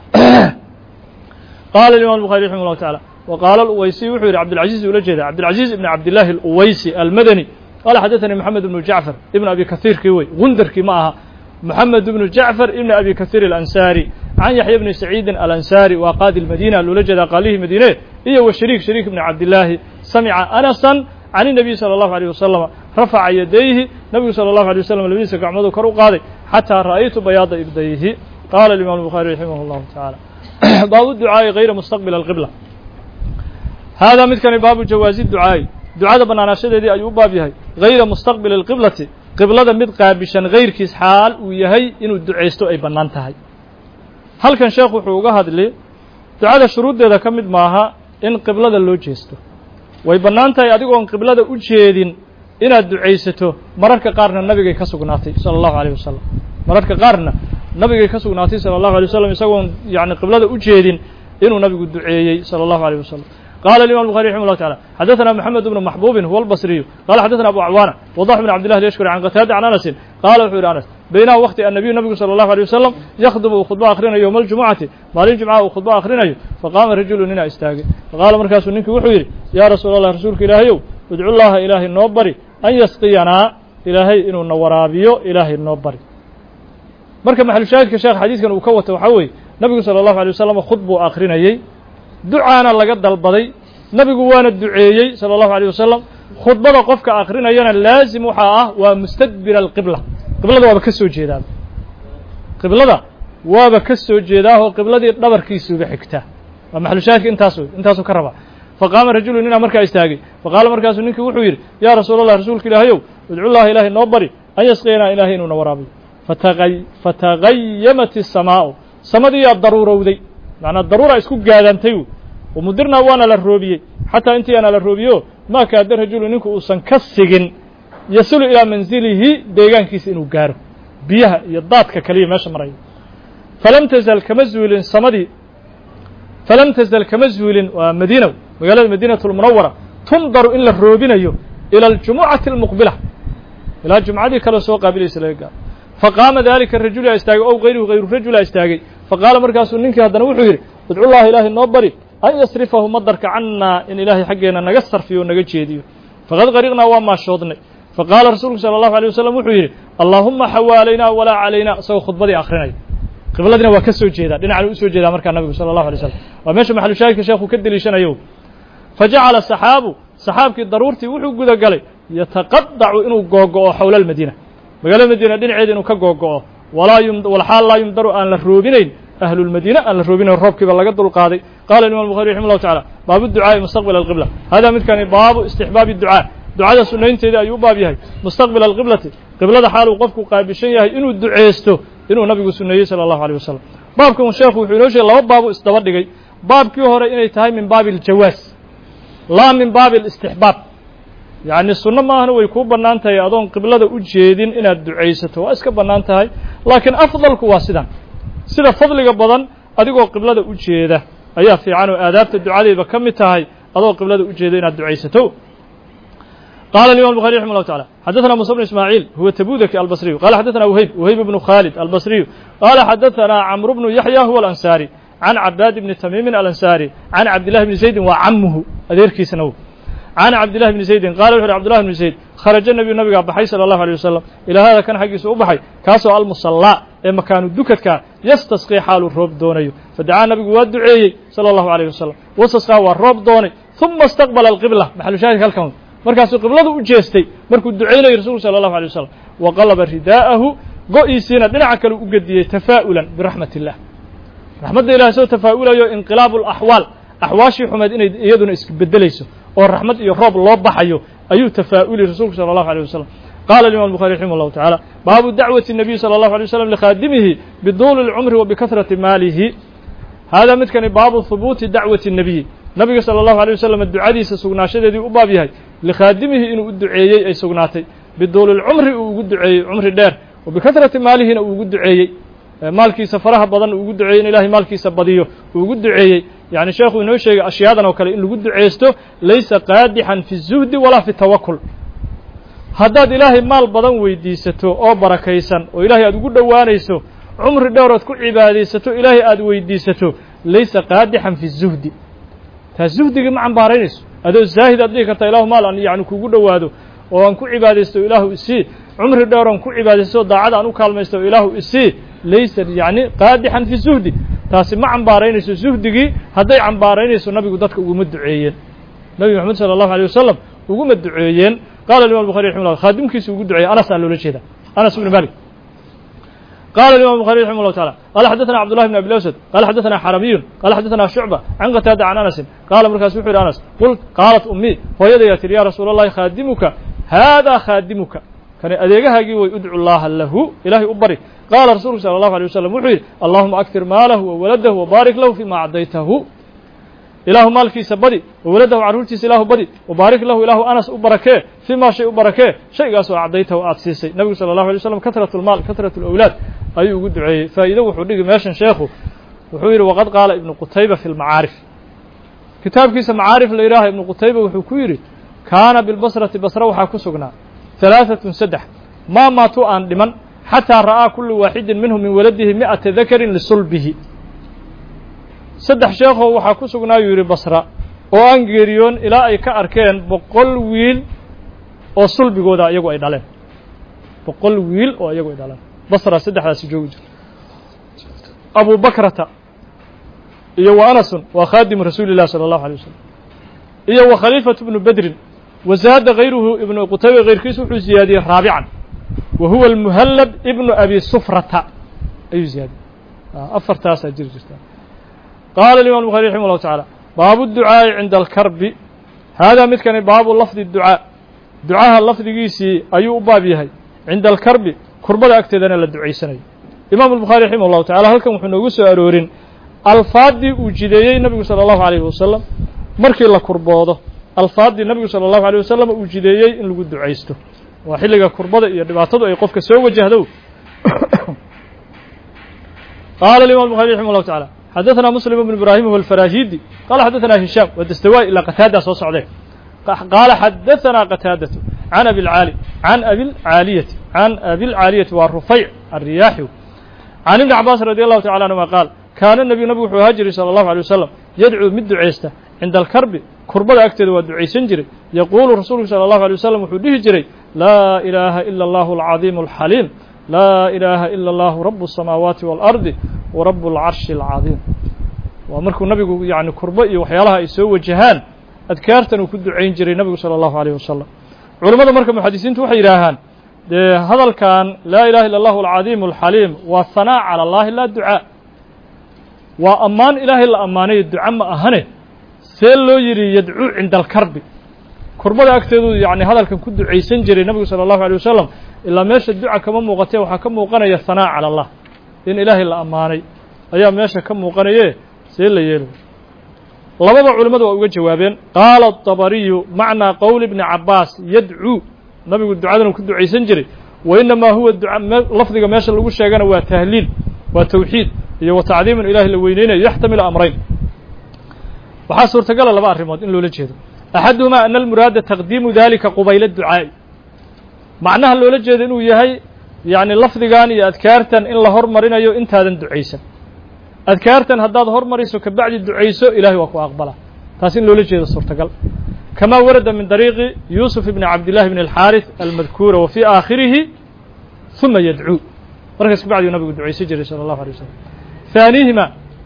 Speaker 1: qaala imam الbuخari raximah اllahu taعala wa qaala aluwaysi wuxuu yidhi cabdilcaziz ula jeeda cabdilcaziz ibn cabdillahi aluwaysi almadani qaala xadaثanii moxamed ibnu jacfar ibn abi kahiirkii wey gundarkii ma aha moxamed ibnu jacfar ibn abi kahiir alansaari can yaxya bni saciidin alansaari waa qaadi lmadina loola jeedaa qaalihii madiine iyo wa shariik shariik ibni cabdillaahi samica anasan can الnabiy salى اllahu alيه wasalam rafaca yadayhi nabigu salى اllahu alيه wasalam labadiisa gacmooduu kor u qaaday xataa ra'aytu bayaada ibdayhi qaala imam الbuخari raximah اllahu taعala baabu ducaa'i hayra mustaqbil alqibla haadaa midkani baabu jawaazi ducaa'i ducada bannaanaashadeedii ayuu u baab yahay hayra mustaqbili alqiblati qiblada mid qaabishan hayrkiis xaal uu yahay inuu ducaysto ay bannaan tahay halkan sheekh wuxuu uga hadli ducada shuruuddeeda ka mid maaha in qiblada loo jeesto way bannaan tahay adigoon qiblada u jeedin inaad ducaysato mararka qaarna nabigay ka sugnaatay sala allahu alayh wasalam mararka qaarna nabigay ka sugnaatay salى الlahu alيه wasalam isagoon yani qiblada u jeedin inuu nabigu duceeyey salى الlahu alيه wasalam qala imam الbuخari raximah اllahu taعala xadaثna moxamed bnu maxbubin huwa اlbصriyu qala xadaثna abu acwaana wadax bn cabdillah lyashkuri can qataada can anasin qaala wuxuu yidhi anas baynahu waqti annabiyu nabigu salى الlahu alيه wasalam yakhdubu uu khudbo akhrinayo yowma اljumucati maalin jumcaha uu khudbo akhrinayo faqaama rajulu ninaa istaagay faqaala markaasuu ninkii wuxuu yidhi yaa rasuul allah rasuulka ilaahayow idcu llaha ilaahay noo bari an yasqiyanaa ilaahay inuu na waraabiyo ilaahay noo bari marka maxalushaahidka sheekh xadiidkan uu ka wato waxaa weeye nabigu salى الlahu alيه wasalam khud buu akrinayey ducaana laga dalbaday nabigu waana duceeyey salى الlahu alيه wasalam khudbada qofka akrinayana laazim waxaa ah waa mustadbira alqibla qiblada waaba ka soo jeedaa qiblada waaba ka soo jeedaahoo qibladii dhabarkiisuba xigta waa maxalushaahidka intaas wey intaasuu ka rabaa faqaama rajulu ninaa markaa istaagay faqaala markaasuu ninkii wuxuu yidhi yaa rasuul allah rasuulka ilaahayow idcu llaha ilaahay noo bari an yasqiyanaa ilaahay inuuna waraabiyo fatagayamat الsamaau samadiiyaa daruurowday macnaa daruura isku gaadantay wamudirnaa waana la roobiyey xataa intiiaana la roobiyo maa kaada rajulu ninku uusan ka sigin yasulu ilaa manzilihi deegaankiisa inuu gaaro biyaha iyo daadka kaliya meesha maraya falam tazal kama zuulin samadii falam tazal kama zuulin waa madiina magaalada madiinatu lmunawara tundaru in la roobinayo ila aljumucati almuqbila ilaa jumcadii kale soo qaabilaysa laga gaaro faqaama dalika rajula istaagay ow hayruhu hayru rajula istaagay faqaala markaasuu ninkii haddana wuxuu yidhi idcullaha ilaahay noo bari an yasrifahu madarka cannaa in ilaahay xaggeena naga sarfiyo o naga jeediyo faqad qariqnaa waa maashoodnay faqaala rasuulku sala allahu alay wasalam wuxuu yidhi allaahuma xawaalaynaa walaa calaynaa isagoo khudbadii akrinaya qibladina waa ka soo jeedaa dhinacna u soo jeedaa markaa nabigu sala allahu alay slam waa meesha maxalushaahidka sheekhu ka deliishanayo fajacala saxaabu saxaabkii daruurtii wuxuu guda galay yataqadacu inuu googo'o xowla almadiina magaalada madiina dhinaceeda inuu ka googo'o walaa ym walxaal laa yumdaru aan la roobinayn ahlulmadiina aan la roobinayn roobkiiba laga dulqaaday qala imam الbuخarي raximah الlahu taعala baabu ducaaءi mustaqbila alqibla hada midkani baabu istixbaabi ducaa ducada sunaynteedii ayuu u baab yahay mustaqbila alqiblati qiblada xaal uu qofku qaabishan yahay inuu duceysto inuu nabigu suneeyey salى الlahu عalيه wasalam baabkan sheekhu wuxuu inoo sheegay laba baabu isdaba dhigay baabkii hore inay tahay min baabi اljawaaz laa min baabi اlاstixbaab yacni sunno maahana way kuu bannaan tahay adoon qiblada u jeedin inaad ducaysato waa iska bannaan tahay laakiin afdalku waa sidan sida fadliga badan adigoo qiblada u jeeda ayaa fiican oo aadaabta ducadeyba ka mid tahay adoo qiblada u jeeda inaad ducaysato qala الimam الbuخarي raximah الlahu taعala xadaثna muسى بن ismاعيل huwa tabudaki albصriyu qala xadaثna whayb whayb بnu khaalid albصriyu qala xadaثna cmr bnu yaحya huwa alansaari can cabaad bni tamimin alansaari can cabdillahi bni zaydin waa camuhu adeerkiisana w can cabdillahi bni zaydin qala wuxu uhi cbdullahi bni zayd kharaja nebiyu nabigaa baxay salى الlahu alيه wasalam ilaa hada kan xaggiisa u baxay kaasoo almusallaa ee makaanu dukadkaa yastasqii xaaluu roob doonayo fadacaa nabigu waa duceeyey salى الlahu عalيه wasalam wastasqaa waa roob doonay ثuma اstaqbala alqibla maxalu shaahidka halkan markaasuu qibladu u jeestay markuu ducaynayay rasulku salى الlahu عalيه wasalam wa qalaba ridaa'ahu go-iisiina dhinaca kale u gediyey tafaa'ulan biraxmat الlah raxmadda ilahay soo tafaa'ulayo inqilaabu اlaxwaal axwaashii xumeed inay iyaduna isbedelayso oo raxmad iyo roob loo baxayo ayuu tafaa'uli rasuulku salى الlahu عalيه wasalam qala imam الbuخarي raximah الlahu taعala baabu dacwati الnabiy salى الlahu عalيه wasalam likhaadimihi biduuli اlcumri wa bikahrati maalihi hada midkani baabu hubuuti dacwati الnabiyi nabiga salى الlahu عalيه wasalam ducadiisa sugnaashadeedii u baab yahay likhaadimihi inuu u duceeyey ay sugnaatay biduuli اlcumri uu ugu duceeyey cumri dheer wa bikahrati maalihina uu ugu duceeyey maalkiisa faraha badan uu ugu duceeyey in ilahay maalkiisa badiyo uu ugu duceeyey yani sheekhu inoo sheegay ashiyaadan oo kale in lagu duceysto laysa qaadixan fi الzuhdi walaa fi الtawakul haddaad ilaahay maal badan weydiisato oo barakaysan oo ilaahay aad ugu dhowaanayso cumri dhowrood ku cibaadaysato ilaahay aad weydiisato laysa qaadixan fi الzuhdi taas zuhdigii ma cambaaraynayso adoo zaahid aad dhihi kartaa ilahu maal aan yani kugu dhowaado oo aan ku cibaadaysto ilaahu isii cumri dhowr aan ku cibaadaysto daacada aan u kaalmaysto ilaahu isii laysa yani qaadixan fi zuhdi taasi ma cambaaraynayso zuhdigii hadday cambaaraynayso nabigu dadka uguma duceeyeen nabi moxamed salى الlahu عalيه wasalam uguma duceeyeen qala imam الbuخarي raximah llah khaadimkiisa ugu duceeyey anas aa loola jeeda anas ibn malik qala imam الbuخarي raximah الlahu taعala qala xadaثna cabdullahi bn abi lawsad qala xadaثna xaramiyun qala xadaثna shucba can qataada can anasin qaala markaasu wuxu yidhi anas qult qaalat umii hooyadayaa tihi ya rasuula اllahi khaadimuka hada khaadimuka kani adeegahaagii way udcu llaha lahu ilahay u bari qaala rasuulku salى الlahu عalيه wasalam wuxuu yidhi allahuma aktir maalahu wawaladahu wabaarik lahu fima acdaytahu ilaahu maalkiisa badi wawaladahu carruurtiisa ilaahu badi wabaarik lahu ilaahu anas u barakee fii maa shay u barakee shaygaasoo acdaytahu aad siisay nebigu salى الlahu alay waslam kahratu اlmaal kahratu اlawlaad ayuu ugu duceeyey faa'iido wuxuu dhigi meeshan sheekhu wuxuu yidhi waqad qaala ibnu qutayba fi lmacaarif kitaabkiisa macaarif la yidhaaha ibnu qutayba wuxuu ku yidhi kaana bilbasrati basra waxaa ku sugnaa halaaثatun saddex maa maatuu aan dhiman xataa ra'aa kulu waaxidin minhum min waladihi mi'ata dakarin lisulbihi saddex sheekoo waxaa ku sugnaayuu yidhi basra oo aan geeriyoon ilaa ay ka arkeen boqol wiil oo sulbigooda iyagu ay dhaleen boqol wiil oo iyagu ay dhaleen basra saddexdaasi joogi jir abu bakrata iyo wa anasun waa khaadimu rasuuli الlah salى الlahu عalيه wasalam iyo wa khaliifatu bnu bedrin wazaada hayruhu ibnu qutayba kayrkiis wuxuu ziyaadiyey raabican wa huwa almuhallab ibnu abi sufrata ayuu ziyaadiyey afartaasaa jiri jirta qala imam الbuخarي raximah الlahu taعala baabu الducaaءi cinda alkarbi haadaa midkani baabu lafdi الducaa ducaha lafdigiisii ayuu u baab yahay cinda alkarbi kurbada agteedana la ducaysanayo imaamu الbukhaari raximah الlahu tacala halkan wuxuu noogu soo aroorin alfaadii uu jideeyey nabigu salى الlahu عalيhi wasalam markii la kurboodo alfaadii nabigu salى الlahu عalيه wasalam uu jideeyey in lagu ducaysto waa xilliga kurbada iyo dhibaatadu ay qofka soo wajahdo qaala الimam الbخarي raximah الlahu taعalى xadaثna msلم بن ibrahim هو الfarahidi qala xadaثna هisham wa dastawاي ilaa qataada soo socdee qaala xadaثna qataadaةu can abi اlcaali can abi اlcaaliyati can abi اlcaaliyati waa rufayc الriyaaxi can ibni cabaas radي الlahu taعala anهuma qaal kaana nebiyu nabigu wuxuu ahaa jiray salى الlahu عalيه wasalam yadcuu mid ducaysta cinda alkarbi kurbada agteeda waa ducaysan jiray yaquulu rasuulku salى الlahu عalيه wasalam wuxuu dhihi jiray laa ilaaha ila اllahu الcaظiim الxaliim laa ilaaha ila اllahu rabu الsamaawaati wاlardi wa rabu اlcarshi اlcaظiim waa markuu nabigu yani kurbo iyo waxyaalaha ay soo wajahaan adkaartan uu ku ducayn jiray nabigu salى الlahu عalيه wasalam culimmada marka muxadisiintu waxay yidhaahaan dee hadalkan laa ilaha ila اllahu الcaظiim الxaliim waa hanaa calى اllahi laa ducaa waa ammaan ilaahay la ammaanayo duca ma ahane see loo yidhi yadcuu cinda alkarbi kurbada agteedu yani hadalkan ku ducaysan jiray nabigu salى الlahu عalيه wasalam ilaa meesha duca kama muuqatee waxaa ka muuqanaya hanaa calى اllah in ilaahay la ammaanay ayaa meesha ka muuqanaye see la yeelo labada culimmadu waa uga jawaabeen qaala الطabariyu macnaa qowli bni cabaas yadcuu nabigu ducadan ku ducaysan jiray wa inamaa huwa duca lafdiga meesha lagu sheegana waa tahliil waa tawxiid iyo wa tacdiimun ilahi la weyneynayo yaxtamilu amrayn waxaa suurtagala laba arrimood in loola jeedo axaduhumaa ana almuraada taqdiimu dalika qubayla ducaa'i macnaha loola jeedo inuu yahay yani lafdigan iyo adkaartan in la hormarinayo intaadan ducaysan adkaartan haddaad hormariso kabacdi ducayso ilahay waa ku aqbala taas in loola jeedo suurtagal kamaa warada min dariiqi yuusuf ibni cabdillahi bn alxaarith almadkuura wa fii aakhirihi uma yadcuu markaas kabacdiu nabigu ducaysan jiray salى الlahu alيه wasalam haanihima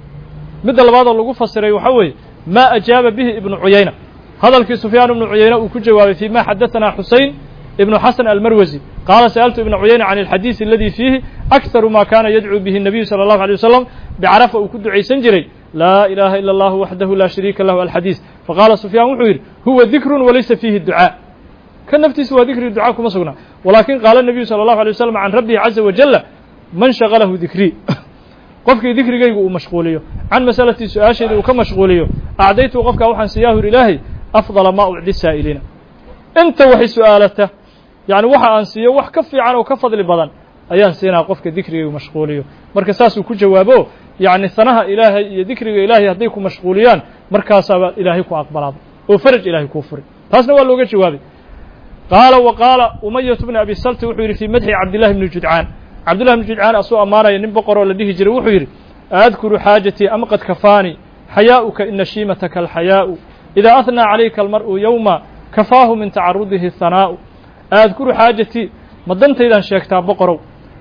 Speaker 1: midda labaadoo lagu fasiray waxaa weeye ma ajaaba bihi ibnu cuyayna hadalkii sufyaan ibnu cuyayna uu ku jawaabay fii ma xadaثana xusein ibnu xasan almarwasi qaala sa'altu ibna cuyayna can اlxadiiث aladi fiihi akharu ma kana yadcuu bihi الnabiyu salى الlahu عalيه wasalam bicarafa uu ku ducaysan jiray laa ilaha ila اllahu waxdahu laa shariika lahu alxadiiث faqaala sufyaan wuxuu yidhi huwa dikru walaysa fiihi ducaa ka naftiisa waa dikri ducaa kuma sugnaa walakin qaala الnabiyu salى الlahu عalيه wasalam can rabbihi caza wajala man shagalahu dikrii qofkii dikrigaygu uu mashquuliyo can masalatii su-aashayda uu ka mashquuliyo acdaytu qofkaa waxaan siiyaa hur ilaahay afdala maa ucdi saa'iliina inta waxay su-aalata yani waxa aan siiyo wax ka fiican oo ka fadli badan ayaan siinaa qofka dikrigaygu mashquuliyo marka saasuu ku jawaabo yani sanaha ilaahay iyo dikriga ilaahay hadday ku mashquuliyaan markaasaaba ilaahay ku aqbalaaba oo faraj ilaahay kuu furi taasna waa looga jawaabay qaala wa qaala umayatu bni abi salti wuxuu yidhi fii madxi cabdillahi bni judcaan cabdullah bn judcaan asuu ammaanaya nin boqoroo la dhihi jiray wuxuu yidhi adkuru xaajatii am qad kafaanii xayaa'uka ina shiimataka alxayaa'u idaa ahnaa calayka almar'u yowma kafaahu min tacarudihi hanaa'u adkuru xaajatii ma dantaydaan sheegtaa boqorow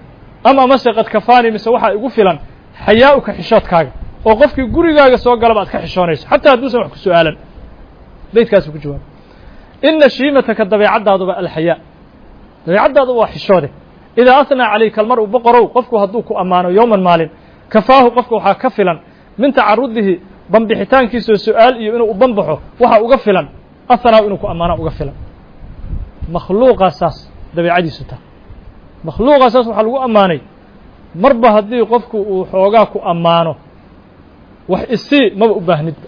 Speaker 1: ama amase qad kafaanii mise waxaa igu filan xayaa'uka xishoodkaaga oo qofkii gurigaaga soo galaba aad ka xishoonayso xataa hadduusan wax ku su'aalan beydkaasuu ku jawaabay ina shiimataka dabeecadaaduba alxayaa dabeecaddaadu waa xishoode idaa ahnaa calayka almar'u boqorow qofku hadduu ku ammaano yowman maalin kafaahu qofka waxaa ka filan min tacarudihi banbixitaankiisao su-aal iyo inuu u banbaxo waxaa uga filan ahanaa inuu ku ammaana uga filan makhluuqaasaas dabeecadiisu taha makhluuqaasaas waxaa lagu ammaanay marba haddii qofku uu xoogaa ku ammaano wax isii maba u baahnidba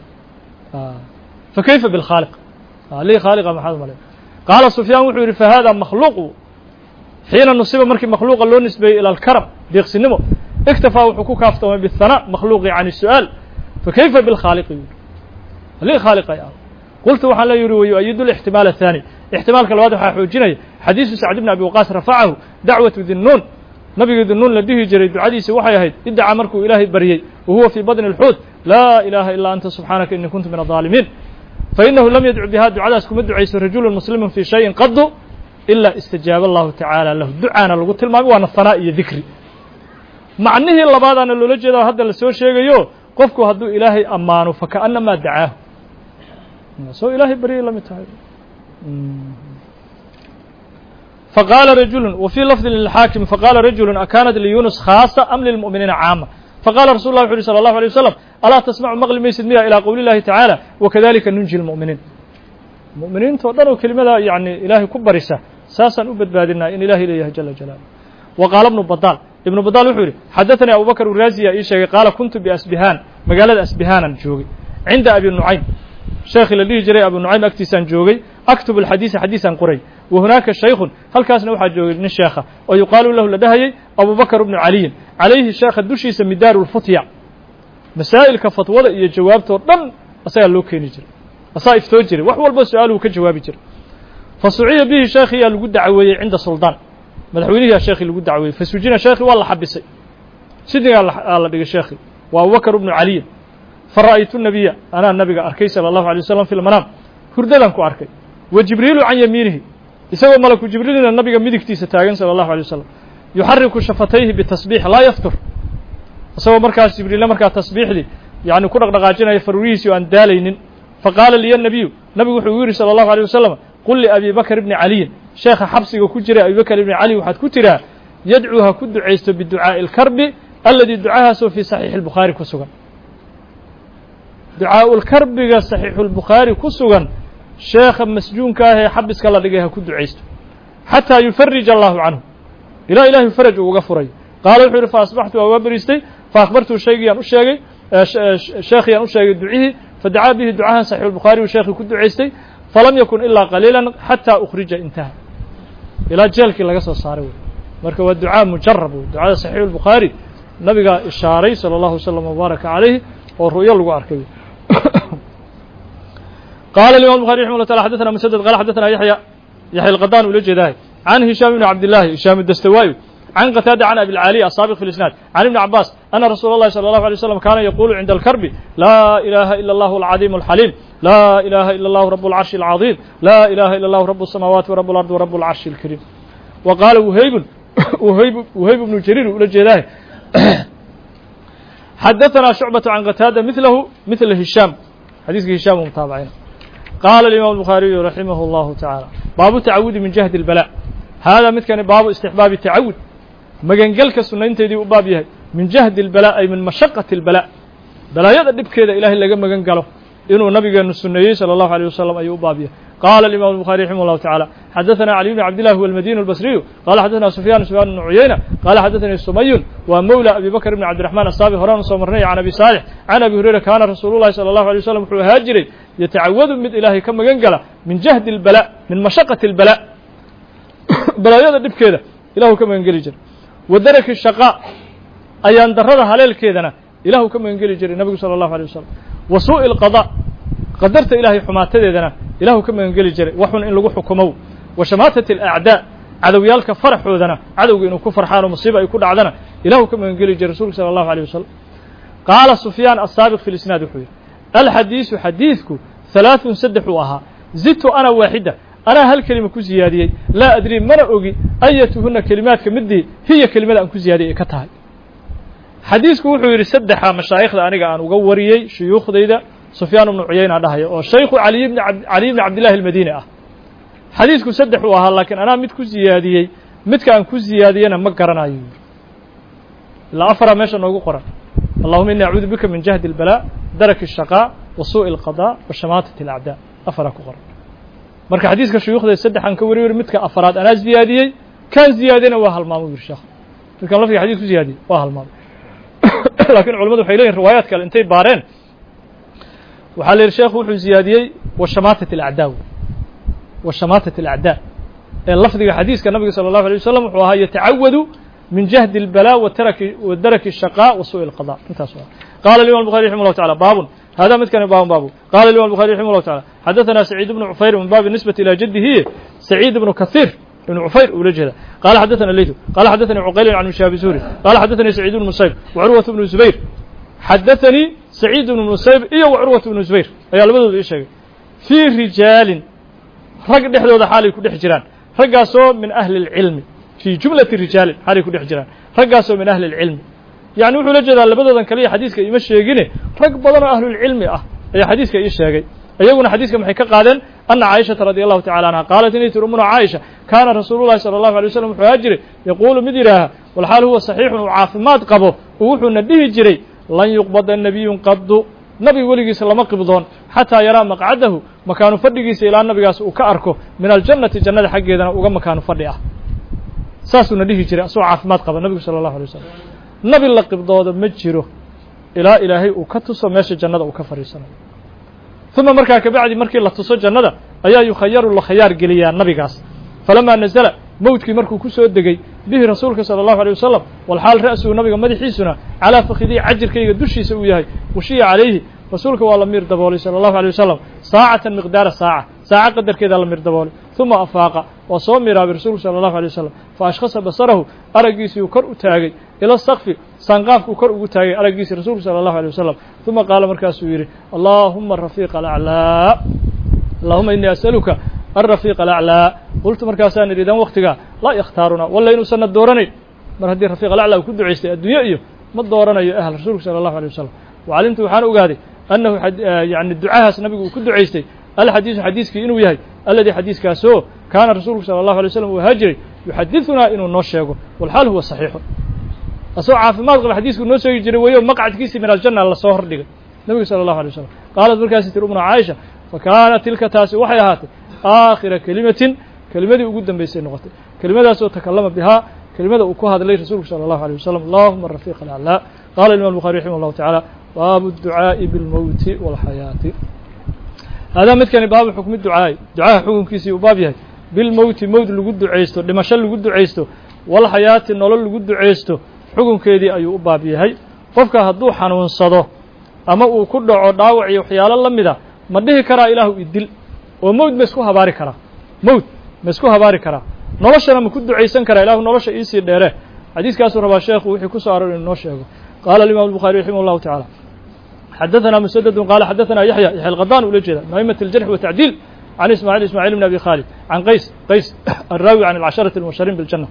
Speaker 1: fa kayfa bilkhaaliq lii khaaliqa maxaad umale qaala sufyaan wuxuu yidhi fa hada makhluuqu xiina nusiba markii makhluuqa loo nisbeeyey ila alkaram deeqsinimo اktafaa wuxuu ku kaaftoomay bالhanaa makhluuqi can الsu'aal fakayfa bilkhaaliqi lii khaaliqay ah qultu waxaan la yidhi wayu'ayidu الاxtimaal الثaanي ixtimaalka labaad waxaa xoojinaya xadiisu sacd bn abi waqaas rafacahu dacwatu dinnuun nabigii dinnuun la dhihi jiray ducadiisi waxay ahayd iddaca markuu ilaahay baryey wahuwa fii badni اlxuut laa ilaha ilaa anta subxaanaka inii kuntu min الظaalimiin fainahu lam yadcu biha ducadaas kuma ducayso rajulu muslimu fii shayin qadu ilaa istajaaba allahu tacaala lahu ducaana lagu tilmaamay waana hanaa iyo dikri macnihii labaadaana loola jeeda hadda la soo sheegayo qofku hadduu ilaahay ammaano fakaأnamaa dacaahu soo ilaahay baryay la mid tahay faqaala rajulu wa fii lafdi lilxaakim faqaala rajulu akaanat liyunus khaasa am lilmu'miniina caama faqala rasul lah wuxu uhi salى اllahu alيه wasalam alaa tasmacu maqli maysid miya ilaa qowli llahi tacaala wakadalika nunji lmu'miniin mu'miniinta o dhan oo kelimadaa yani ilaahay ku barisa saasaan u badbaadinaa in ilahay leeyahay jala jalaaluh وقال ابن بطال ابن بطال وحوري حدثني أبو بكر الرازي إيشا قال كنت بأسبهان مقالة أسبهان جوغي عند أبي النعيم شيخ اللي جري أبو النعيم أكتسان جوغي أكتب الحديث حديثا قري وهناك الشيخ هل كاس نوحى جوغي من الشيخة ويقال له لدهي أبو بكر بن علي عليه الشيخ الدوشي يسمي دار الفتية مسائل كفتوى إيا جوابته ضمن أسأل له كين يجري أصائف توجري وحوى البس سؤاله كجواب يجري فصعي به شيخي اللي قد دعوي عند سلطان مدحوينه يا شيخي اللي قد دعوي فسجينا شيخي والله حبسي سيدنا الله دقى شيخي وأبو بكر بن علي فرأيت النبي أنا النبي أركي صلى الله عليه وسلم في المنام هرددنكو أركي وجبريل عن يمينه يسوى ملك جبريل النبي مدكتي ستاغن صلى الله عليه وسلم يحرك شفتيه بالتسبيح لا يفتر يسوى مركز جبريل مركز تسبيح لي يعني كل رقاجنا يفرويس وأن دالين فقال لي النبي نبي وحوري صلى الله عليه وسلم قل لأبي بكر بن علي شيخ حبسي وكجري أبي بكر بن علي وحد كترى يدعوها كد عيست بالدعاء الكرب الذي دعاها سو في صحيح البخاري كسوغا دعاء الكرب صحيح البخاري كسوغا شيخ مسجون كاه حبس كلا دغيها كد عيست حتى يفرج الله عنه إلى إله يفرج وغفري قال وحر فأصبحت وابرستي فأخبرت الشيخ أن أشيغي شيخي أن أشيغي دعيه فدعا به دعاء صحيح البخاري وشيخ كد عيستي فلم يكن إلا قليلا حتى أخرج انتهى إلى جلك لغا سو ساري marka waa ducaa mujarrab ducada sahih al-bukhari nabiga ishaaray sallallahu sallam mubarak alayhi oo ru'yo lagu arkay قال الإمام البخاري رحمه الله تعالى حدثنا مسدد قال حدثنا يحيى يحيى القطان ولجداه عن هشام بن عبد الله هشام الدستوائي عن قتادة عن أبي العالي السابق في الإسناد عن ابن عباس أن رسول الله صلى الله عليه وسلم كان يقول عند الكرب لا إله إلا الله العظيم الحليم لا إله إلا الله رب العرش العظيم لا إله إلا الله رب السماوات ورب الأرض ورب العرش الكريم وقال وهيب وهيب وهيب بن جرير ولجداه حدثنا شعبة عن قتادة مثله مثل هشام حديث هشام متابعين قال الإمام البخاري رحمه الله تعالى باب التعوذ من جهد البلاء هذا مثل باب استحباب التعوذ مجنجلك سنين تدي بابها من جهد البلاء أي من مشقة البلاء بلا يدب كذا إله إلا مجنجله إنه نبي السنة صلى الله عليه وسلم أي بابها قال الإمام البخاري رحمه الله تعالى حدثنا علي بن عبد الله هو المديني البصري قال حدثنا سفيان سفيان بن عيينة قال حدثني سمي ومولى أبي بكر بن عبد الرحمن الصابي هران صمرني عن أبي صالح عن أبي هريرة كان رسول الله صلى الله عليه وسلم هاجري يتعوذ من إله كما جنجله من جهد البلاء من مشقة البلاء بلا يدب كذا إله كما ينجلجر ودرك الشقاء أي أن دررها على كذا إله كما ينجلجر النبي صلى الله عليه وسلم وسوء القضاء قدرت إلهي حماتدنا إله كما ينجلجر وحن إن لغو حكمو وشماتة الأعداء عدو يالك فرح ودنا عدو إنه كفر حال ومصيبة يكون عدنا إله كما ينجلجر رسول صلى الله عليه وسلم قال سفيان السابق في الإسناد حوير الحديث حديثك ثلاث سدحوها زدت أنا واحدة أنا هالكلمة كزيادية لا أدري من أوجي أيتهن كلمات كمدي هي كلمة أن كزيادية كتاي حديثك وحوير سدحها مشايخ أنا عن وجوريي شيوخ ذيدا سفيان بن عيينة هذا والشيخ علي بن عبد علي بن عبد الله المديني حديثك سدحوها لكن أنا مت كزيادية مت كان كزيادية أنا ما قرناي لا أفر ماشى نوجو قرن اللهم إني أعوذ بك من جهد البلاء درك الشقاء وسوء القضاء وشماتة الأعداء أفرك قرن marka xadiiska shuyuukhda saddex aan ka wariyay midka afraad ana ziyaadiyay kan ziyaadina waa hal maamul sheekh marka lafdiga xadiisku ziyaadiyay waa hal maamul laakiin culimadu waxay leeyihiin riwaayaad kale intay baareen waxa leeyahay sheekhu wuxuu ziyaadiyay wa shamatat al-a'daa wa shamatat al-a'daa ee lafdiga xadiiska nabiga sallallahu alayhi wasallam wuxuu ahaa yata'awwadu min jahd al-balaa wa taraki wa daraki ash-shaqaa wa suu' al-qadaa intaas waa qala al-imam al-bukhari rahimahullah ta'ala baabun هذا مثل باب بابه قال الإمام البخاري رحمه الله تعالى حدثنا سعيد بن عفير من باب النسبة إلى جده سعيد بن كثير بن عفير ولجهه قال حدثنا الليث قال حدثني عقيل عن مشاب سوري قال حدثني سعيد بن المسيب وعروة بن الزبير حدثني سعيد بن المسيب إيه وعروة بن الزبير أي لبدو إيش في رجال رجل دحدود حالي كل حجران رجاسو من أهل العلم في جملة الرجال حالي كل حجران رجاسو من أهل العلم يعني وحول جدا لبدو كليه حديثك يمشي يجيني رج بدن أهل العلم أه أي حديثك إيش شاقي أيقون حديثك محيك قادن أن عائشة رضي الله تعالى عنها قالت إني ترمنا عائشة كان رسول الله صلى الله عليه وسلم حاجري يقول مديرها والحال هو صحيح وعافمات قبه ووحو نديه جري لن يقبض النبي قد نبي ولي سلام قبضون حتى يرى مقعده مكان فدقيس إلى النبي وكأركه من الجنة جنة حق إذن وقم مكان فدقه saasuna dhihi jiray asoo caafimaad qaba nabigu sala allahu alay wasalam nabi la qibdooda ma jiro ilaa ilaahay uu ka tuso meesha jannada uu ka fadhiisanayo uma markaa kabacdi markii la tuso jannada ayaa yukhayaru la khayaar geliyaa nabigaas falamaa nazala mowdkii markuu ku soo degay bihi rasuulka sala allahu alay wasalam walxaal ra'suhu nabiga madaxiisuna calaa fakidii cajirkayga dushiisa uu yahay washiya calayhi rasuulka waa la miir daboolay sala allahu alay wasalam saacatan miqdaara saaca saaca qadarkeedaa la miir daboolay uma afaaqa waa soo miraabay rasuulku sala allahu alay wasalam fa ashkhasa basarahu araggiisii uu kor u taagay ila sakfi saanqaafkuu kor ugu taagay araggiisii rasuulku sala allahu alay wasalam uma qaala markaasuu yidhi allaahuma rafiiqa alaclaa allahuma innii as'aluka alrafiiq alaclaa qultu markaasaan idhi idan waktigaa laa yakhtaaruna walla inuusanna dooranayn mar haddii rafiiq alaclaa uu ku ducaystay adduunye iyo ma dooranayo ahl rasuulku sala allahu alay wasalam wacalimtu waxaan ogaaday annahu yani ducahaas nabigu uu ku ducaystay alxadiisu xadiiskii inuu yahay alladii xadiiskaasoo kaana rasuulku sala allahu alay waslam uu ahaa jiray yuxadidunaa inuu noo sheego walxaal huwa saxiixu asagoo caafimaad qaba xadiisku noo sheegi jiray weeyo maqcadkiisii min aljanna lasoo hordhigay nabigu sala allahu alay wasalam qaalat markaasi tiri umna caaisha fa kaanat tilka taasi waxay ahaatay aakhira kelimatin kelimadii ugu dambaysay noqotay kelimadaasoo takallama bihaa kelimada uu ku hadlay rasuulku sala allahu alay wasalam allahuma rafiiq alaclaa qaala imam bukhari raximah allahu tacaala baabu ducaa'i bilmowti walxayaati haadaa midkani baabu xukmi ducaa'i ducaha xukunkiisii uu baab yahay bilmowti mowt lagu ducaysto dhimasho lagu ducaysto walxayaati nolol lagu ducaysto xukunkeedii ayuu u baab yahay qofka hadduu xanuunsado ama uu ku dhaco dhaawac iyo waxyaalo la mida ma dhihi karaa ilaahu idil oo mowt ma isku habaari karaa mowt ma isku habaari karaa noloshana ma ku ducaysan karaa ilaahu nolosha iisii dheere xadiiskaasuu rabaa sheekhu wixii ku soo aroor inu noo sheego qaala alimam الbuخarي raximah الlahu taعalى xadaثna mسdد qaala xadaثna yaحyى yaحyى الqadan ula jeeda maimaة الjarح والتacdiil can ismاعيل ismاعيل بn abi khaalid can qays qays الraawi can الcasharaةi الmubashariin bاljanة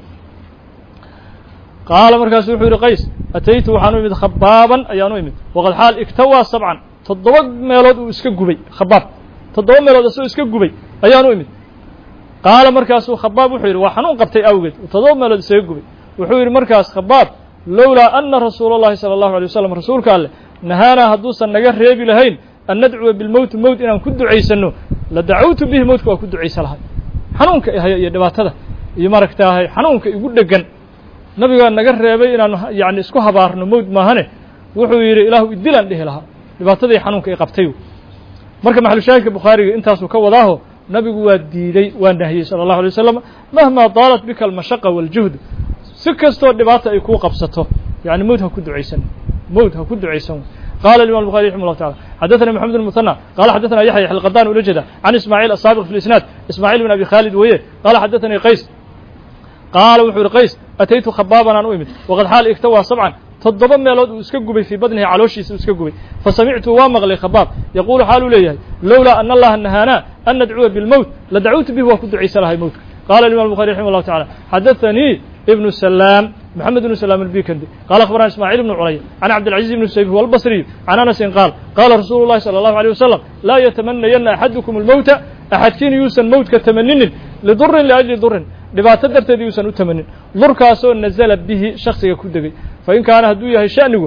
Speaker 1: qaala markaasu wuxuu yihi qays ataytu waxaan u imid khabaaban ayaan u imid waqad xaal igtawaa sabcan toddoba meelood uu iska gubay khabaab toddoba meelood isagoo iska gubay ayaan u imid qaala markaasuu khabaab wuxuu yidhi waa xanuun qabtay awgeed toddoba meelood isaga gubay wuxuu yidhi markaas khabaab lowlaa ana rasuula اllahi salى allahu alay wasalam rasuulka alleh nahaanaa hadduusan naga reebi lahayn an nadcuwa bilmowti mowt inaan ku ducaysanno la dacawtu bihi mowtka waa ku ducaysa lahay xanuunka ihaya iyo dhibaatada iyo maaragtaahay xanuunka igu dhegan nabigaa naga reebay inaan yani isku habaarno mowt maahane wuxuu yidhi ilaahu idilaan dhihi lahaa dhibaatadii xanuunka i qabtay marka maxalushaahidka bukhaariga intaasuu ka wadaaho nabigu waa diiday waa nahiyey salى الlahu alay wasalam mahmaa daalat bika almashaqa wاljuhd si kastoo dhibaata ay kuu qabsato yani mowt ha ku ducaysan mowt ha ku ducaysan qala imam الbuخarي raximah الlahu taعala xadaثna mxamed بn muثanى qala xadaثna yaحya yaحya الqadan ula jeeda can ismaaعiil asaabiq fi اlisnaad ismaaعiil bn abi khaalid weeye qala xadaثanii qays qaala wuxuu yihi qays ataytu khabaaban aan u imid waqad xaal igtawaa sabcan toddoba meelood uu iska gubay fii badnihi calooshiisa uu iska gubay fasamictu waa maqlay khabaab yaquulu xaal uu leeyahay lowlaa ana allaha nahaanaa an nadcuwa bilmowt la dacawtu bihi waa ku ducaysa lahay mowtka qala imam الbuخarي raximah الlahu taعala xadaثanii ibnu salaam محمد بن سلام البيكندي قال أخبرنا إسماعيل بن علي عن عبد العزيز بن السيف والبصري عن أنس قال قال رسول الله صلى الله عليه وسلم لا يتمنين أحدكم الموت أحد كين يوسن موت كتمنين لضر لأجل ضر dhibaato darteed yuusan u tamanin durkaasoo nazala bihi shaksiga ku degay fa in kaana hadduu yahay sha'nigu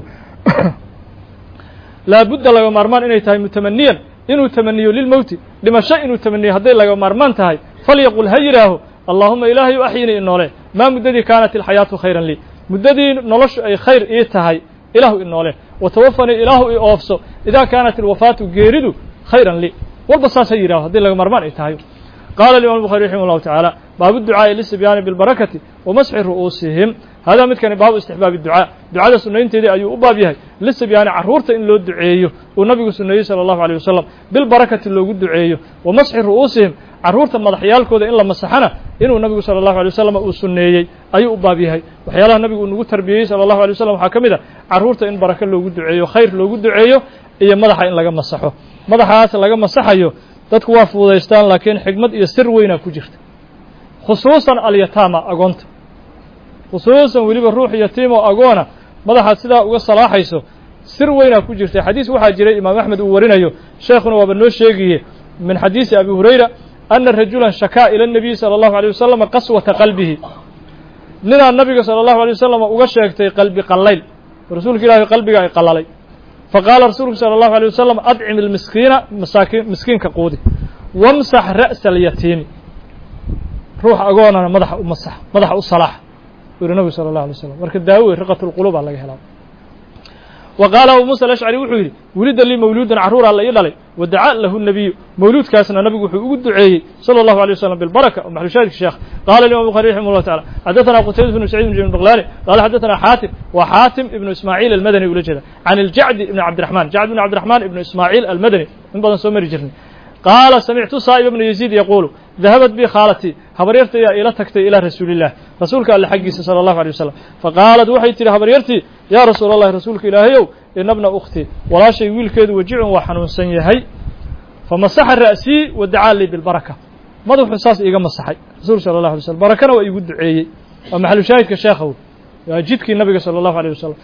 Speaker 1: laabudda laga maarmaan inay tahay mutamaniyan inuu tamaniyo lilmowti dhimasho inuu tamaniyo hadday laga maarmaan tahay falyaqul ha yidhaaho allaahuma ilaahay u axyini inoole maa muddadii kaanat ilxayaatu khayran lii muddadii noloshu ay khayr ii tahay ilaahu inoole watawafanii ilaahu i oofso idaa kaanat ilwafaatu geeridu khayran lii walba saas ha yidhaho haddii laga maarmaan ay tahay qaala imam الbuخarي raximah الlahu taعaalى baabu الducaaءi lisibyaani biاlbarakati wamasxi ru'uusihim haadaa midkani baabu istixbaabi الducaa ducada sunaynteedii ayuu u baab yahay lisibyaani carruurta in loo duceeyo uu nabigu suneeyey salى الlahu عalيه wasalam bilbarakati loogu duceeyo wamasxi ru'uusihim carruurta madaxyaalkooda in la masaxana inuu nabigu salى الlahu عalيه wasalam uu suneeyey ayuu u baab yahay waxyaalaha nabigu uu nagu tarbiyeyey salى الlahu عalيه wasalam waxaa ka mid a carruurta in barako loogu duceeyo khayr loogu duceeyo iyo madaxa in laga masaxo madaxaas laga masaxayo dadku waa fuudaystaan laakiin xigmad iyo sir weynaa ku jirta khusuusan alyataama agoonta khusuusan weliba ruux yatiim oo agoona madaxaad sidaa uga salaaxayso sir weynaa ku jirta xadiis waxaa jiray imaam axmed uu warinayo sheekhuna waaba noo sheegiye min xadiisi abi hurayra ana rajulan shakaa ila الnabiyi salى الlahu عalيه wasalam qaswata qalbihi ninaa nabiga salى الlahu عalيه wasalam uga sheegtay qalbi qallayl rasuulka ilaahay qalbiga ay qalalay faqaala rasuulku salى الlahu عalيه wasalam adcim ilmiskiina masaakiin miskiinka quudi wamsax ra'sa alyatiimi ruux agoonana madaxa u masax madaxa u salaax ويرى النبي صلى الله عليه وسلم marka daawo riqat الqulub laga helaa وقال أبو موسى الأشعري وحيري ولد لي مولود عرور الله يدلي ودعا له النبي مولود كاسنا نبي وحي دعي صلى الله عليه وسلم بالبركة ومحل شاهد الشيخ قال الإمام البخاري رحمه الله تعالى حدثنا قتيبة بن سعيد بن بغلاني قال حدثنا حاتم وحاتم ابن إسماعيل المدني ولجده عن الجعد بن عبد الرحمن جعد بن عبد الرحمن ابن إسماعيل المدني من بدن سومر جرني قال سمعت صائب بن يزيد يقول ذهبت بي خالتي هبريرتي إلى تكتي إلى رسول الله رسولك الله حقي صلى الله عليه وسلم فقالت وحي تري هبريرتي يا رسول الله رسولك إلهي إن ابن أختي ولا شيء ويل كيد وجع وحنون سنيهي فمسح رأسي ودعا لي بالبركة ما دو حساس إيقا مسحي رسول صلى الله عليه وسلم بركنا ويقول دعي ومحل شاهد كشيخه جدك النبي صلى الله عليه وسلم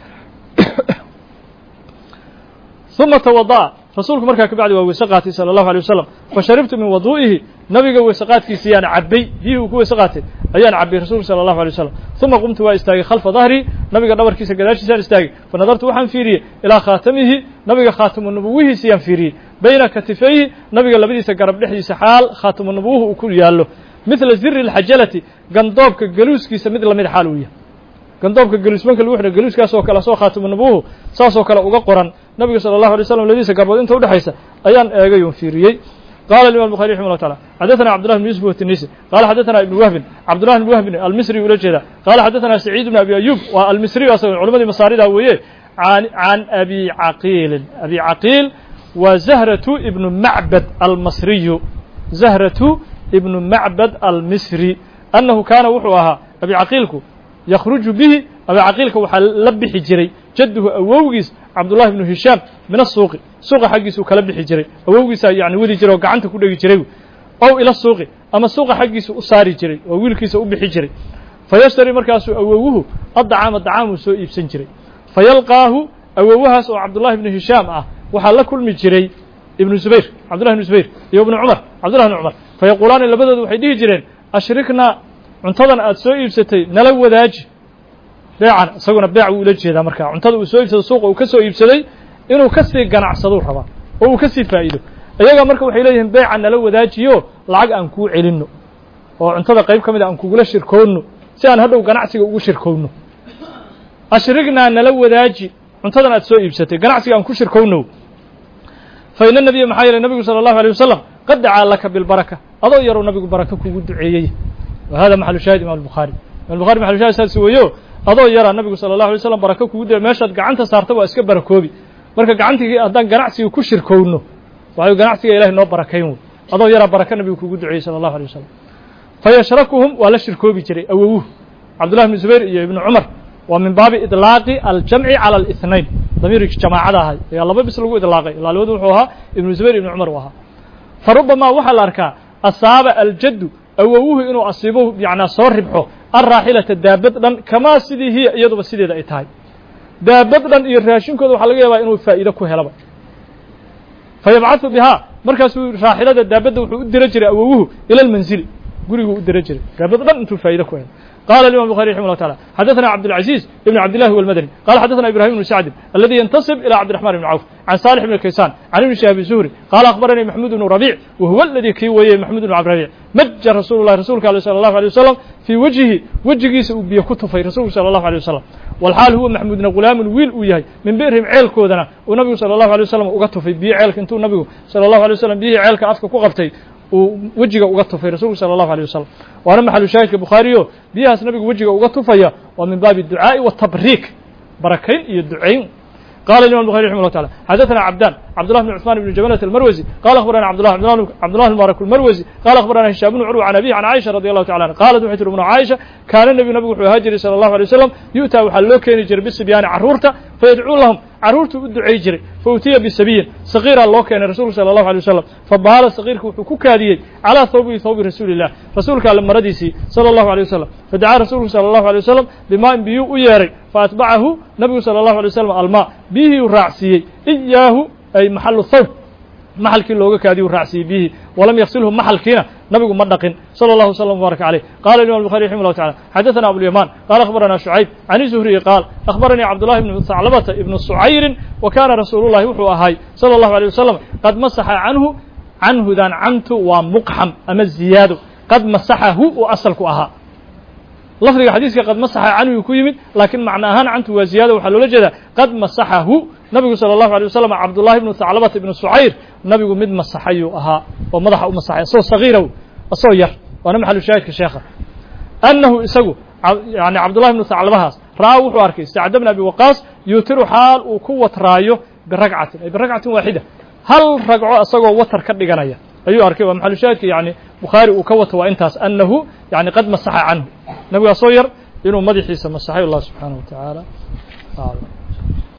Speaker 1: ثم توضأ رسولك مركا كبعد ووسقاتي صلى الله عليه وسلم فشربت من وضوئه نبي وسقاتي سيان عبي فيه وكو سقاتي أيان عبي رسول صلى الله عليه وسلم ثم قمت واستاغي خلف ظهري نبي دبر كيس قداشي سان استاغي فنظرت وحن فيري إلى خاتمه نبي خاتم النبوه سيان فيري بين كتفيه نبي لبديس قرب دحديس حال خاتم النبوه وكل يالله مثل زر الحجلة قندوبك جلوس كيس مثل مid حالويه قندوبك جلوس منك الوحدة جلوس كاسو كلا سو خاتم النبوه ساسو كلا uga qoran nabiga صلى الله عليه وسلم لبديس قربود inta u dhaxaysa ayaan eegayo fiiriyay قال الإمام البخاري رحمه الله تعالى حدثنا عبد الله بن يوسف والتنيسي قال حدثنا ابن وهب عبد الله بن وهب المصري ولجده قال حدثنا سعيد بن أبي أيوب والمصري أصلا علماء مصاريد هويه عن عن أبي عقيل أبي عقيل وزهرة ابن معبد المصري زهرة ابن معبد المصري أنه كان وحوها أبي عقيلك يخرج به أبي عقيلك وحلبح جري جده أووجس عبد الله بن هشام من السوق سوق حقيس وكلبح جري أووجس يعني ودي جري وقعنت كل جري أو إلى السوق أما السوق حقيس أصاري جري وويلكيس أبح جري فيشتري مركز أووه الطعام الطعام وسوء بسنجري فيلقاه أووها سو عبد الله بن هشام أه وحل كل مجري ابن زبير عبد الله بن زبير يا ابن عمر عبد الله بن عمر فيقولان اللي بدأوا وحيديه جرين أشركنا cuntadan aad soo iibsatay nala wadaaji beecan isaguna beec uu la jeedaa marka cuntada uu soo iibsaday suuqa uu ka soo iibsaday inuu ka sii ganacsado raba oo uu ka sii faa'iido ayaga marka waxay leeyihiin beecan nala wadaajiyo lacag aan ku celinno oo cuntada qayb kamid ah aan kugula shirkoonno si aan hadhow ganacsiga ugu shirkoonno ashrigna nala wadaaji cuntadan aad soo iibsatay ganacsiga aan ku shirkoonno fa inna nabiyyu maxaa nabiga sallallahu alayhi wasallam qad da'a laka bil baraka adoo yaro nabigu baraka kugu duceeyay وهذا محل شاهد إمام البخاري البخاري محل شاهد سويه أضو يرى النبي صلى الله عليه وسلم بركة كودة ماشت قعنت صارت واسكب بركوبي مركا قعنت أدان قناعسي وكشر كونه وعيو قناعسي إله نوب بركيمون أضو يرى بركة النبي كودة عيسى صلى الله عليه وسلم فيشركهم ولا شركوبي جري أووه عبد الله بن زبير ابن عمر ومن باب إطلاق الجمع على الاثنين ضمير جماعة هاي يا الله بس لو إطلاقي الله لو وحوها ابن زبير ابن عمر وها فربما وحل أركان أصاب الجد أووه إنه أصيبه يعني صار ربحه الراحلة دابتنا كما سيدي هي يدو سيدي ذا إتهاي دابتنا يراشين كذا وحلقة إنه فائدة كهلبا فيبعث بها مركز راحلة دابتنا ودرجة أووه إلى المنزل قريه ودرجة دابتنا أنتم فائدة كهلبا قال الإمام البخاري رحمه الله تعالى حدثنا عبد العزيز ابن عبد الله والمدني قال حدثنا إبراهيم بن سعد الذي ينتصب إلى عبد الرحمن بن عوف عن صالح بن كيسان عن ابن شهاب الزهري قال أخبرني محمود بن ربيع وهو الذي كيويه محمود بن عبد الربيع مج رسول الله رسولك صلى الله عليه وسلم في وجهه وجهه بيكتف في رسول صلى الله عليه وسلم والحال هو محمود بن غلام ويل وياي من بيرهم عيل كودنا ونبي صلى الله عليه وسلم وقته في بي عيلك انتو النبي صلى الله عليه وسلم بيه عيلك أفك كقبتي ووجهه وقته في رسول صلى الله عليه وسلم وأنا محل شاهد البخاري بيها النبي وجهه وقته فيا ومن باب الدعاء والتبريك بركين يدعين قال الإمام البخاري رحمه الله تعالى حدثنا عبدان عبد الله بن عثمان بن جبلة المروزي قال أخبرنا عبد الله عبد الله المبارك المروزي قال أخبرنا هشام بن عروة عن أبيه عن عائشة رضي الله تعالى عنها قالت وحيت ابن عائشة كان النبي نبي هاجر صلى الله عليه وسلم يؤتى وحلوك يجري بالسبيان عرورته فيدعو لهم عرورته بالدعاء يجري فأتي بالسبيل صغير الله كان رسول صلى الله عليه وسلم فبال صغير كوكادي على ثوب ثوب رسول الله رسولك لما رديسي صلى الله عليه وسلم فدعا رسول صلى الله عليه وسلم بماء بيو ياري فأتبعه نبي صلى الله عليه وسلم الماء به الرعسي إياه أي محل الثوب محل كي لوغا كادي الرعسي به ولم يغسله محل كينا نبي مدق صلى الله وسلم وبارك عليه قال الإمام البخاري رحمه الله تعالى حدثنا أبو اليمان قال أخبرنا شعيب عن الزهري قال أخبرني عبد الله بن ثعلبة ابن الصعير وكان رسول الله وحو أهاي صلى الله عليه وسلم قد مسح عنه عنه ذان عنت ومقحم أما الزياد قد مسحه وأصلك أها lafdiga xadiiska qad masaxa canhu ku yimid laakiin macna ahaan cantu waa ziyaada waxaa loola jeedaa qad masaxahu nabigu sala allahu alay wasalam cabdullahi ibnu thaclabata ibnu sucayr nabigu mid masaxayuu ahaa oo madaxa u masaxay asoo sagiirow asoo yar waana maxalu shaahidka sheekha annahu isagu yani cabdullahi ibnu thaclabahaas ra'aa wuxuu arkay sacd bn abi waqaas yuutiru xaal uu ku watraayo biragcatin ay biragcatin waaxida hal ragco isagoo watar ka dhiganaya ayuu arkay waa maxalu shaahidka yani bukhaari uu ka wato waa intaas annahu yani qad masaxa canhu nabigaa soo yar inuu madaxiisa masaxay allah subxaanaه wa tacaala